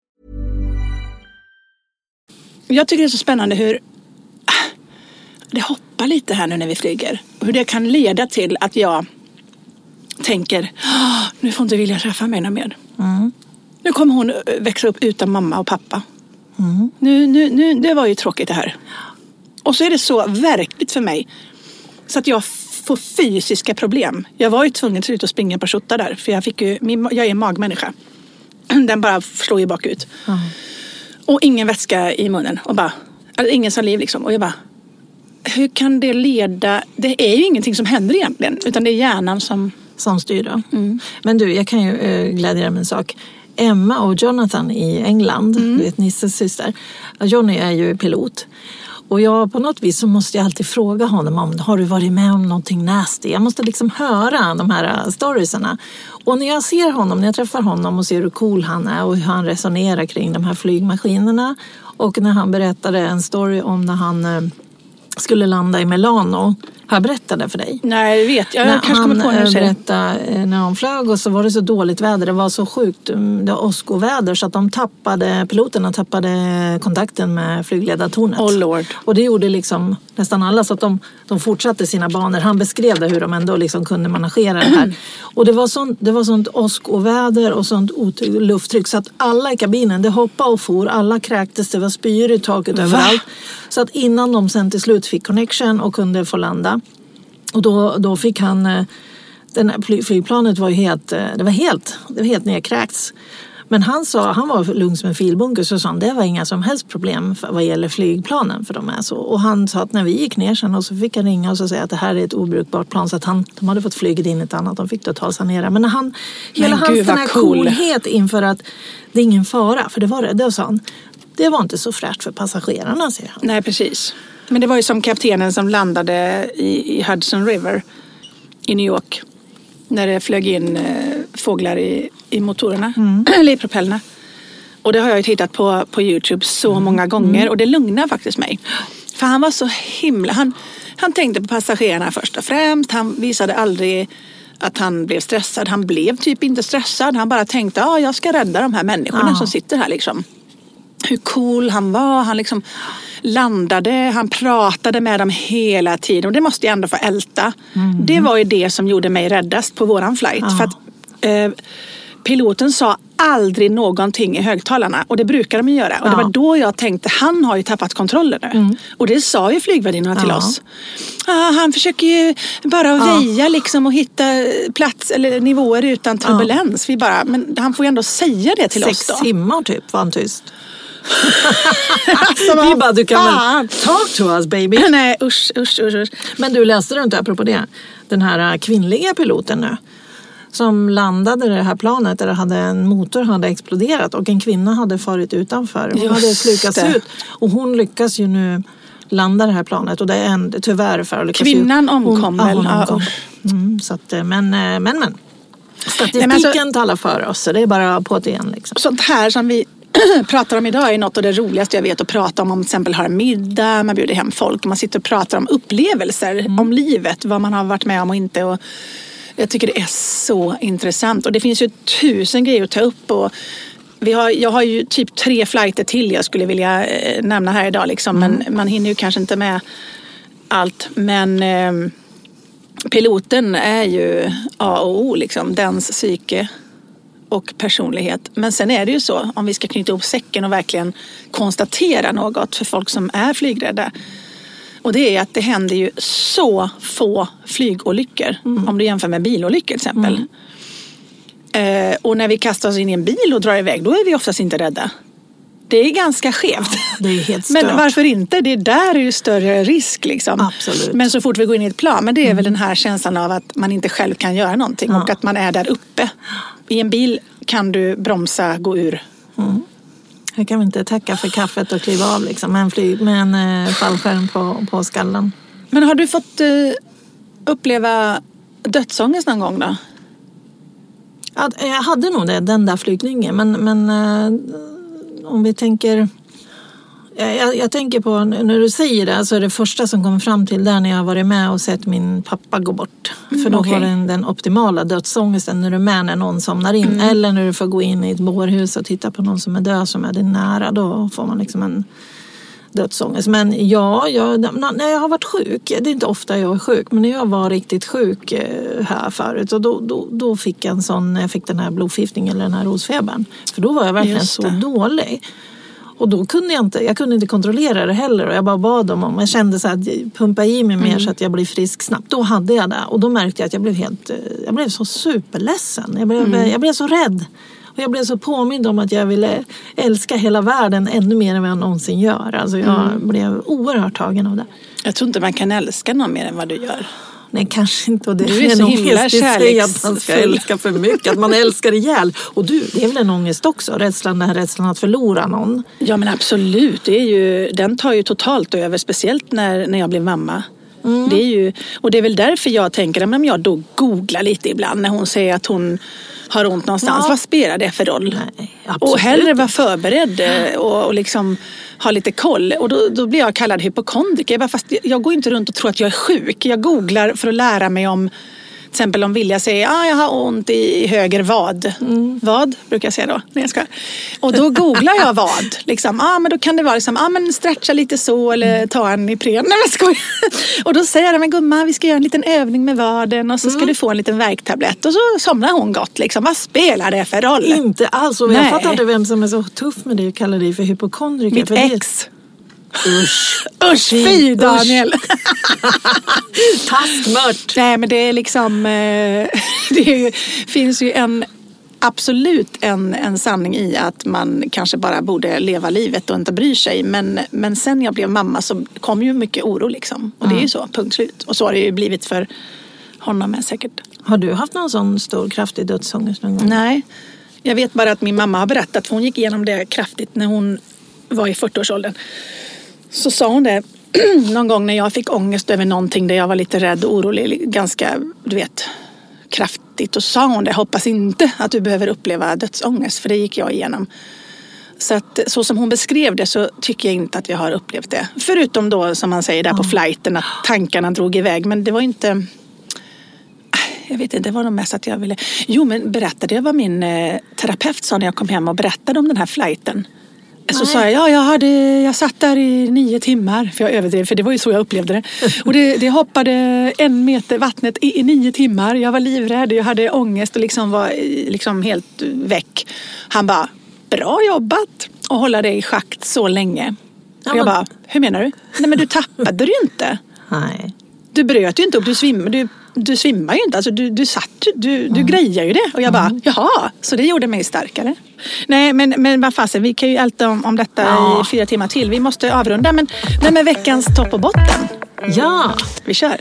Jag tycker det är så spännande hur det hoppar lite här nu när vi flyger. Och hur det kan leda till att jag tänker, nu får inte vilja träffa mig någon mer. Mm. Nu kommer hon växa upp utan mamma och pappa. Mm. Nu, nu, nu, det var ju tråkigt det här. Och så är det så verkligt för mig. Så att jag får fysiska problem. Jag var ju tvungen till att springa på skjorta där. För jag, fick ju, jag är en magmänniska. Den bara slår ju bakut. Mm. Och ingen vätska i munnen. Och bara, alltså ingen saliv liksom. Och jag bara, hur kan det leda? Det är ju ingenting som händer egentligen. Utan det är hjärnan som... Som styr då. Mm. Men du, jag kan ju äh, glädja dig med en sak. Emma och Jonathan i England, mm. du vet Nisses syster. Johnny är ju pilot. Och jag på något vis så måste jag alltid fråga honom om, har du varit med om någonting nasty? Jag måste liksom höra de här storiesarna. Och när jag ser honom, när jag träffar honom och ser hur cool han är och hur han resonerar kring de här flygmaskinerna. Och när han berättade en story om när han skulle landa i Milano. Har jag berättat det för dig? Nej, jag vet. Jag när kanske kommer på när han berättade när han flög och så var det så dåligt väder. Det var så sjukt. Det var åskoväder så att de tappade, piloterna tappade kontakten med flygledartornet. Oh Lord. Och det gjorde liksom nästan alla så att de, de fortsatte sina banor. Han beskrev det hur de ändå liksom kunde managera det här. Och det var sånt, det var sånt åskoväder och sånt otryck, lufttryck så att alla i kabinen, det hoppade och for. Alla kräktes, det var spyr i taket Va? överallt. Så att innan de sen till slut fick connection och kunde få landa. Och då, då fick han, den här flygplanet var ju helt, det var helt, det var helt nedkräkts. Men han sa, han var lugn som en filbunke så sa han, det var inga som helst problem för, vad gäller flygplanen för de är så. Och han sa att när vi gick ner sen och så fick han ringa och så säga att det här är ett obrukbart plan så att han, de hade fått flyget in ett annat, de fick då ta sig ner. Men när han, Men hela hans den här cool. coolhet inför att det är ingen fara, för det var det, det sa han, det var inte så fräscht för passagerarna, säger han. Nej, precis. Men det var ju som kaptenen som landade i, i Hudson River i New York. När det flög in eh, fåglar i, i motorerna, mm. eller i propellerna. Och det har jag ju tittat på på YouTube så mm. många gånger. Mm. Och det lugnar faktiskt mig. För han var så himla... Han, han tänkte på passagerarna först och främst. Han visade aldrig att han blev stressad. Han blev typ inte stressad. Han bara tänkte, ja, ah, jag ska rädda de här människorna ja. som sitter här liksom. Hur cool han var. Han liksom landade, han pratade med dem hela tiden. Och det måste jag ändå få älta. Mm. Det var ju det som gjorde mig räddast på våran flight. Ja. För att eh, piloten sa aldrig någonting i högtalarna. Och det brukar de ju göra. Och ja. det var då jag tänkte, han har ju tappat kontrollen nu. Mm. Och det sa ju flygvärdinnorna till ja. oss. Ah, han försöker ju bara ja. väja liksom och hitta plats eller nivåer utan turbulens. Ja. Vi bara, men han får ju ändå säga det till Sex oss då. Sex timmar typ var han tyst. alltså, vi bara, du kan väl talk to us baby. Nej, usch, usch, usch, usch. Men du, läste du inte apropå det? Den här kvinnliga piloten nu. Som landade i det här planet där hade en motor hade exploderat. Och en kvinna hade farit utanför. Hon Just hade slukats det. ut. Och hon lyckas ju nu landa det här planet. Och det är en, tyvärr för att lyckas Kvinnan ju, hon, omkom väl? Ja, hon Ja, omkom. Mm, så att, men, men, men. Statistiken Nej, men alltså, talar för oss. Så det är bara på det igen. Liksom. Sånt här som vi pratar om idag är något av det roligaste jag vet att prata om. Om till exempel har en middag, man bjuder hem folk. Man sitter och pratar om upplevelser, mm. om livet. Vad man har varit med om och inte. Och jag tycker det är så intressant. Och det finns ju tusen grejer att ta upp. Och vi har, jag har ju typ tre flighter till jag skulle vilja eh, nämna här idag. Liksom. Mm. Men man hinner ju kanske inte med allt. Men eh, piloten är ju A och O. Liksom, dens psyke och personlighet. Men sen är det ju så, om vi ska knyta ihop säcken och verkligen konstatera något för folk som är flygrädda. Och det är att det händer ju så få flygolyckor. Mm. Om du jämför med bilolyckor till exempel. Mm. Eh, och när vi kastar oss in i en bil och drar iväg, då är vi oftast inte rädda. Det är ganska skevt. Ja, det är helt stört. Men varför inte? Det är där är ju större risk liksom. Absolut. Men så fort vi går in i ett plan, men det är mm. väl den här känslan av att man inte själv kan göra någonting. Ja. Och att man är där uppe. I en bil kan du bromsa, gå ur. Mm. Jag kan inte tacka för kaffet och kliva av liksom, med en, flyg, med en eh, fallskärm på, på skallen. Men har du fått eh, uppleva dödsångest någon gång då? Ja, jag hade nog det, den där flygningen. Men, men eh, om vi tänker... Jag, jag tänker på, när du säger det, så är det första som kommer fram till där när jag har varit med och sett min pappa gå bort. Mm, För då okay. var det den, den optimala dödsångesten när du är med när någon somnar in. Mm. Eller när du får gå in i ett bårhus och titta på någon som är död som är din nära. Då får man liksom en dödsångest. Men ja, jag, när jag har varit sjuk, det är inte ofta jag är sjuk, men när jag var riktigt sjuk här förut, och då, då, då fick jag en sån, jag fick den här blodförgiftningen eller den här rosfebern. För då var jag verkligen så dålig. Och då kunde jag inte, jag kunde inte kontrollera det heller. Och jag bara bad dem om, jag kände så att pumpa i mig mer mm. så att jag blir frisk snabbt. Då hade jag det. Och då märkte jag att jag blev helt, jag blev så superledsen. Jag blev, mm. jag blev så rädd. Och jag blev så påmind om att jag ville älska hela världen ännu mer än vad jag någonsin gör. Alltså jag mm. blev oerhört tagen av det. Jag tror inte man kan älska någon mer än vad du gör. Nej, kanske inte. Och det du är, är så himla kärleksfull. Att man ska älska för mycket. Att man älskar ihjäl. Och du, det är väl en ångest också? Rädslan, den här rädslan att förlora någon. Ja, men absolut. Det är ju, den tar ju totalt över. Speciellt när, när jag blev mamma. Mm. Det är ju, och det är väl därför jag tänker att jag då googlar lite ibland. När hon säger att hon har ont någonstans. Ja. Vad spelar det för roll? Nej, och hellre vara förberedd och, och liksom ha lite koll. Och då, då blir jag kallad hypokondriker. Jag bara, fast jag går inte runt och tror att jag är sjuk. Jag googlar för att lära mig om, till exempel om Vilja säger ah, jag har ont i höger vad. Mm. Vad brukar jag säga då? Nej, jag ska. Och då googlar jag vad. Liksom, ah, men då kan det vara liksom, ah, men stretcha lite så eller ta en Ipren. Nej, men skoj. Och då säger jag, men gumma, vi ska göra en liten övning med vaden och så ska mm. du få en liten värktablett. Och så somnar hon gott. Liksom. Vad spelar det för roll? Inte alls. Och jag fattar inte vem som är så tuff med det och kallar dig för hypokondriker. Mitt för ex. Det... Usch. Usch, fy Daniel. Taskmört. Nej, men det är liksom eh, det är, finns ju en absolut en, en sanning i att man kanske bara borde leva livet och inte bry sig. Men, men sen jag blev mamma så kom ju mycket oro liksom. Och mm. det är ju så, punkt slut. Och så har det ju blivit för honom med säkert. Har du haft någon sån stor kraftig dödsångest någon gång? Nej, jag vet bara att min mamma har berättat att hon gick igenom det kraftigt när hon var i fyrtioårsåldern. Så sa hon det någon gång när jag fick ångest över någonting där jag var lite rädd och orolig, ganska, du vet, kraftigt. Och sa hon det, hoppas inte att du behöver uppleva dödsångest, för det gick jag igenom. Så att så som hon beskrev det så tycker jag inte att vi har upplevt det. Förutom då, som man säger där på flighten, att tankarna drog iväg. Men det var inte... Jag vet inte, det var nog mest att jag ville... Jo, men berättade jag vad min eh, terapeut sa när jag kom hem och berättade om den här flighten. Så sa jag, ja, jag, hade, jag satt där i nio timmar. För jag överdrev, för det var ju så jag upplevde det. Och det, det hoppade en meter vattnet i, i nio timmar. Jag var livrädd, jag hade ångest och liksom var liksom helt väck. Han bara, bra jobbat att hålla dig i schakt så länge. Ja, och jag bara, hur menar du? Nej, men du tappade du inte. Nej. Du bröt ju inte upp, du svimmade, du du svimmar ju inte. Alltså, du, du satt, du, mm. du grejar ju det. Och jag bara, mm. jaha, så det gjorde mig starkare. Nej, men, men vad fasen, vi kan ju älta om, om detta ja. i fyra timmar till. Vi måste avrunda, men nej, med veckans topp och botten. Ja, vi kör.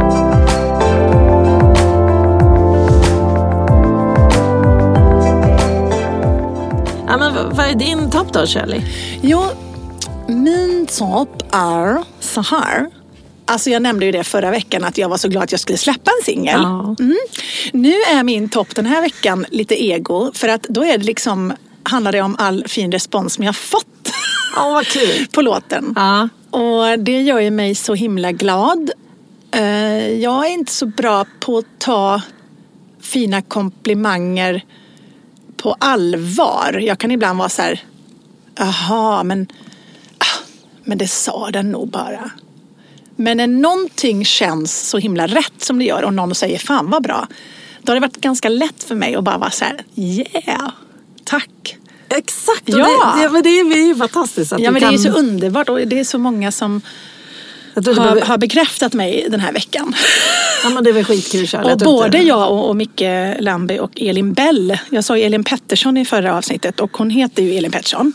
Ja, men vad är din topp då, Shirley? Jo, min topp är så här. Alltså jag nämnde ju det förra veckan att jag var så glad att jag skulle släppa en singel. Ja. Mm. Nu är min topp den här veckan lite ego. För att då är det liksom, handlar det om all fin respons som jag har fått. Oh, vad kul. På låten. Ja. Och det gör ju mig så himla glad. Jag är inte så bra på att ta fina komplimanger på allvar. Jag kan ibland vara så här, aha, men, men det sa den nog bara. Men när någonting känns så himla rätt som det gör och någon säger fan vad bra, då har det varit ganska lätt för mig att bara vara så här, yeah, tack. Exakt, ja. det, det, men det är ju fantastiskt. Att ja, du men kan... det är så underbart och det är så många som har, behöver... har bekräftat mig den här veckan. Ja, men det är väl skitkul, Charlotte. Och både jag och, och Micke Lambi och Elin Bell, jag sa ju Elin Pettersson i förra avsnittet och hon heter ju Elin Pettersson.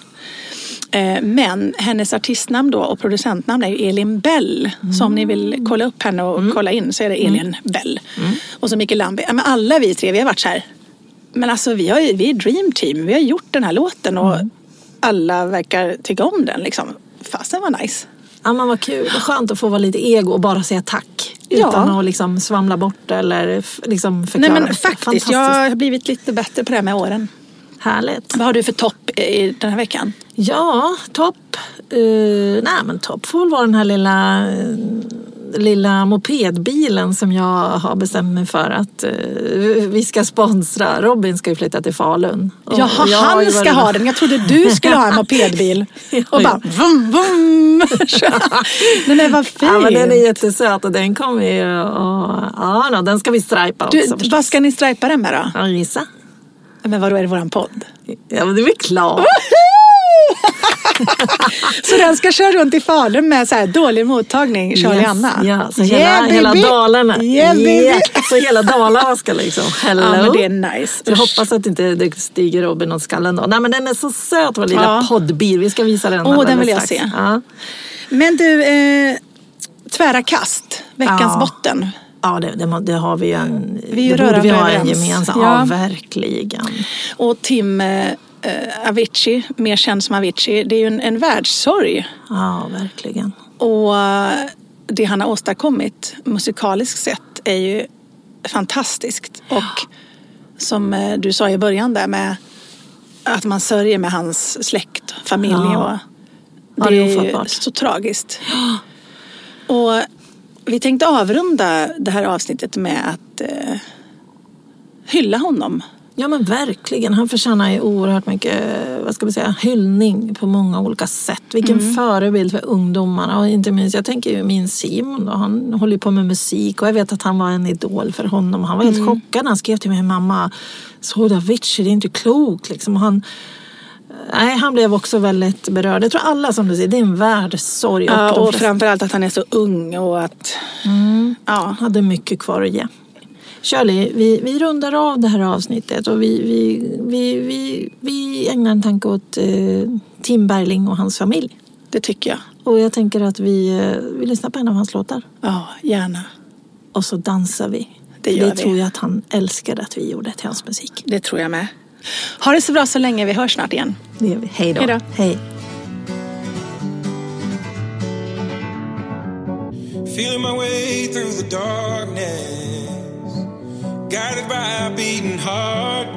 Men hennes artistnamn då och producentnamn är ju Elin Bell. Mm. Så om ni vill kolla upp henne och mm. kolla in så är det Elin mm. Bell. Mm. Och så Micke Lambi. Men alla vi tre, vi har varit så här. Men alltså vi, har ju, vi är Dream Team. Vi har gjort den här låten och mm. alla verkar tycka om den. Liksom. Fast den var nice. Ja, men vad kul. Det är skönt att få vara lite ego och bara säga tack. Utan ja. att liksom svamla bort eller liksom förklara. Nej, men faktiskt, jag har blivit lite bättre på det här med åren. Härligt. Vad har du för topp i den här veckan? Ja, topp. Uh, nej, men topp får väl vara den här lilla, uh, lilla mopedbilen som jag har bestämt mig för att uh, vi ska sponsra. Robin ska ju flytta till Falun. Jaha, han ska ha den. Jag trodde du skulle ha en mopedbil. Och bara vum, vum. Den är vad fin. Ja, men den är jättesöt och den kommer ju och, ja, no, den ska vi stripa också. Du, vad ska ni stripa den med då? Ja, gissa. Men vadå, är det våran podd? Ja, men det är väl klart. Så den ska köra runt i Falun med så här dålig mottagning, Charlie yes, Anna. Ja, så hela, yeah, hela Dalarna. Yeah, yeah. Så hela Dalarna ska liksom, hello. Ja, men det är nice. Så jag hoppas att inte det stiger Robin någon skallen då. Nej, men den är så söt, vår lilla ja. poddbil. Vi ska visa den. Åh, oh, den vill jag se. Ja. Men du, eh, tvära kast, veckans ja. botten. Ja, det, det, det har vi ju en, vi det borde vi ha en gemensam. Ja. ja, verkligen. Och Tim eh, Avicii, mer känd som Avicii, det är ju en, en världssorg. Ja, verkligen. Och det han har åstadkommit musikaliskt sett är ju fantastiskt. Och som du sa i början där med att man sörjer med hans släkt, familj. Ja. Och det, ja, det är, är ju så tragiskt. Ja. Och vi tänkte avrunda det här avsnittet med att eh, hylla honom. Ja, men verkligen. Han förtjänar ju oerhört mycket, vad ska vi säga, hyllning på många olika sätt. Vilken mm. förebild för ungdomarna. Och inte minst, jag tänker ju min Simon då. Han håller på med musik och jag vet att han var en idol för honom. Han var helt mm. chockad när han skrev till mig, mamma, så Avicii, det är inte klokt liksom. Och han... Nej, han blev också väldigt berörd. Jag tror alla, som du säger, det är en världssorg. Ja, och framförallt att han är så ung och att... Mm, ja, hade mycket kvar att ge. Shirley, vi, vi rundar av det här avsnittet och vi, vi, vi, vi, vi ägnar en tanke åt eh, Tim Bergling och hans familj. Det tycker jag. Och jag tänker att vi, vi lyssnar på en av hans låtar. Ja, gärna. Och så dansar vi. Det gör det vi. tror jag att han älskade att vi gjorde till hans musik. Det tror jag med. Ha det så bra så länge, vi hörs snart igen. Det gör vi. Hej då. Hej då. Hej. Feeling my way through the darkness, guided by a beating heart.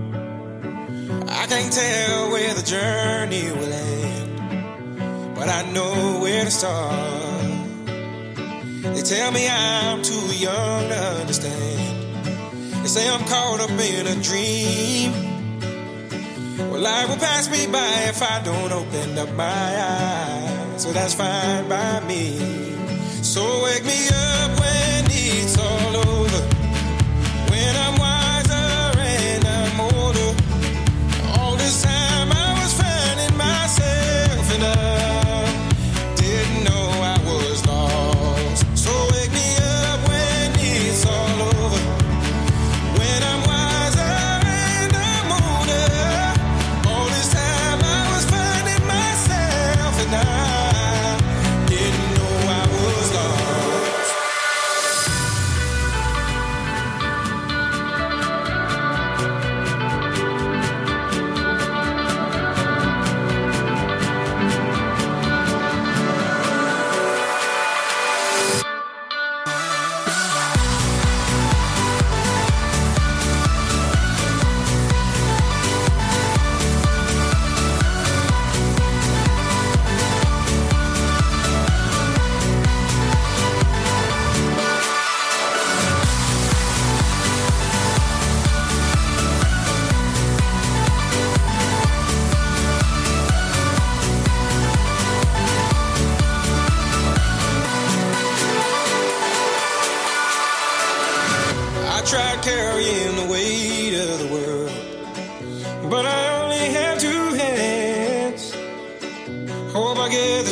I can't tell where the journey will end, but I know where to start. They tell me I'm too young to understand. They say I'm caught up in a dream. Well, life will pass me by if I don't open up my eyes. So that's fine by me. So wake me up when it's all over, when I'm wiser and I'm older. All this time I was finding myself and I didn't know I was lost. So wake me up when it's all over.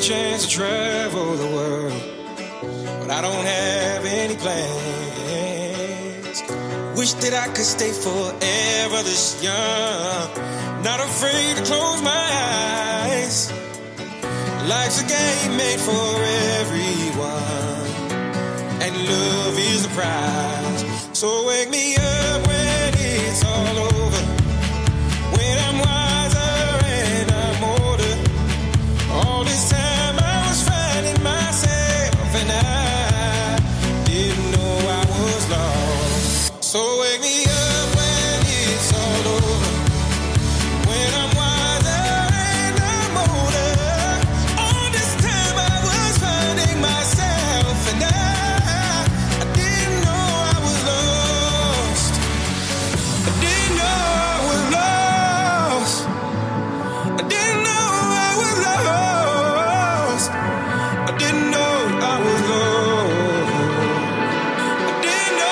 chance to travel the world, but I don't have any plans. Wish that I could stay forever this young, not afraid to close my eyes. Life's a game made for everyone, and love is the prize. So wake me up when it's all over, when I'm wiser and I'm older. All this time I was finding myself, and I didn't know I was lost. So wake me up when it's all over, when I'm wiser and I'm older. All this time I was finding myself, and I, I didn't know I was lost. I didn't know I was lost. I didn't know I was lost. I didn't know I was lost. I didn't know.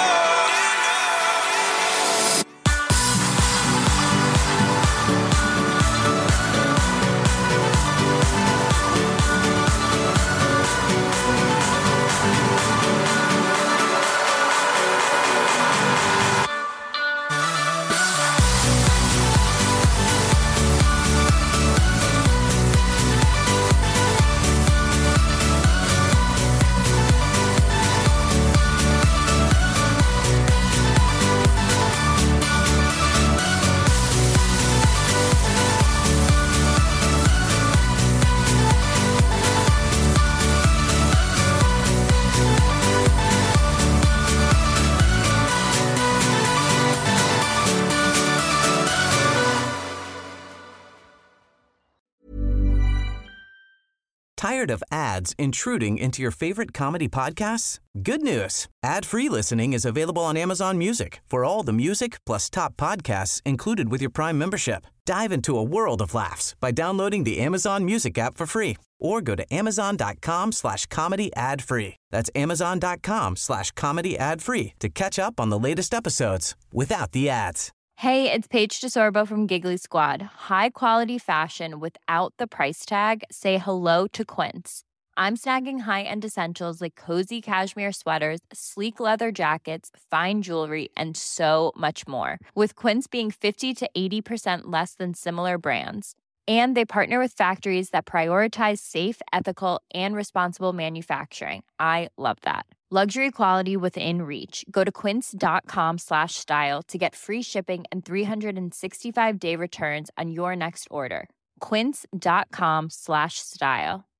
Tired of ads intruding into your favorite comedy podcasts? Good news. Ad-free listening is available on Amazon Music for all the music plus top podcasts included with your Prime membership. Dive into a world of laughs by downloading the Amazon Music app for free or go to amazon.com slash comedy ad free. That's amazon.com slash comedy ad free to catch up on the latest episodes without the ads. Hey, it's Paige DeSorbo from Giggly Squad. High quality fashion without the price tag. Say hello to Quince. I'm snagging high-end essentials like cozy cashmere sweaters, sleek leather jackets, fine jewelry, and so much more. With Quince being fifty to eighty percent less than similar brands. And they partner with factories that prioritize safe, ethical, and responsible manufacturing. I love that. Luxury quality within reach. Go to quince.com slash style to get free shipping and three sixty-five day returns on your next order. Quince.com slash style.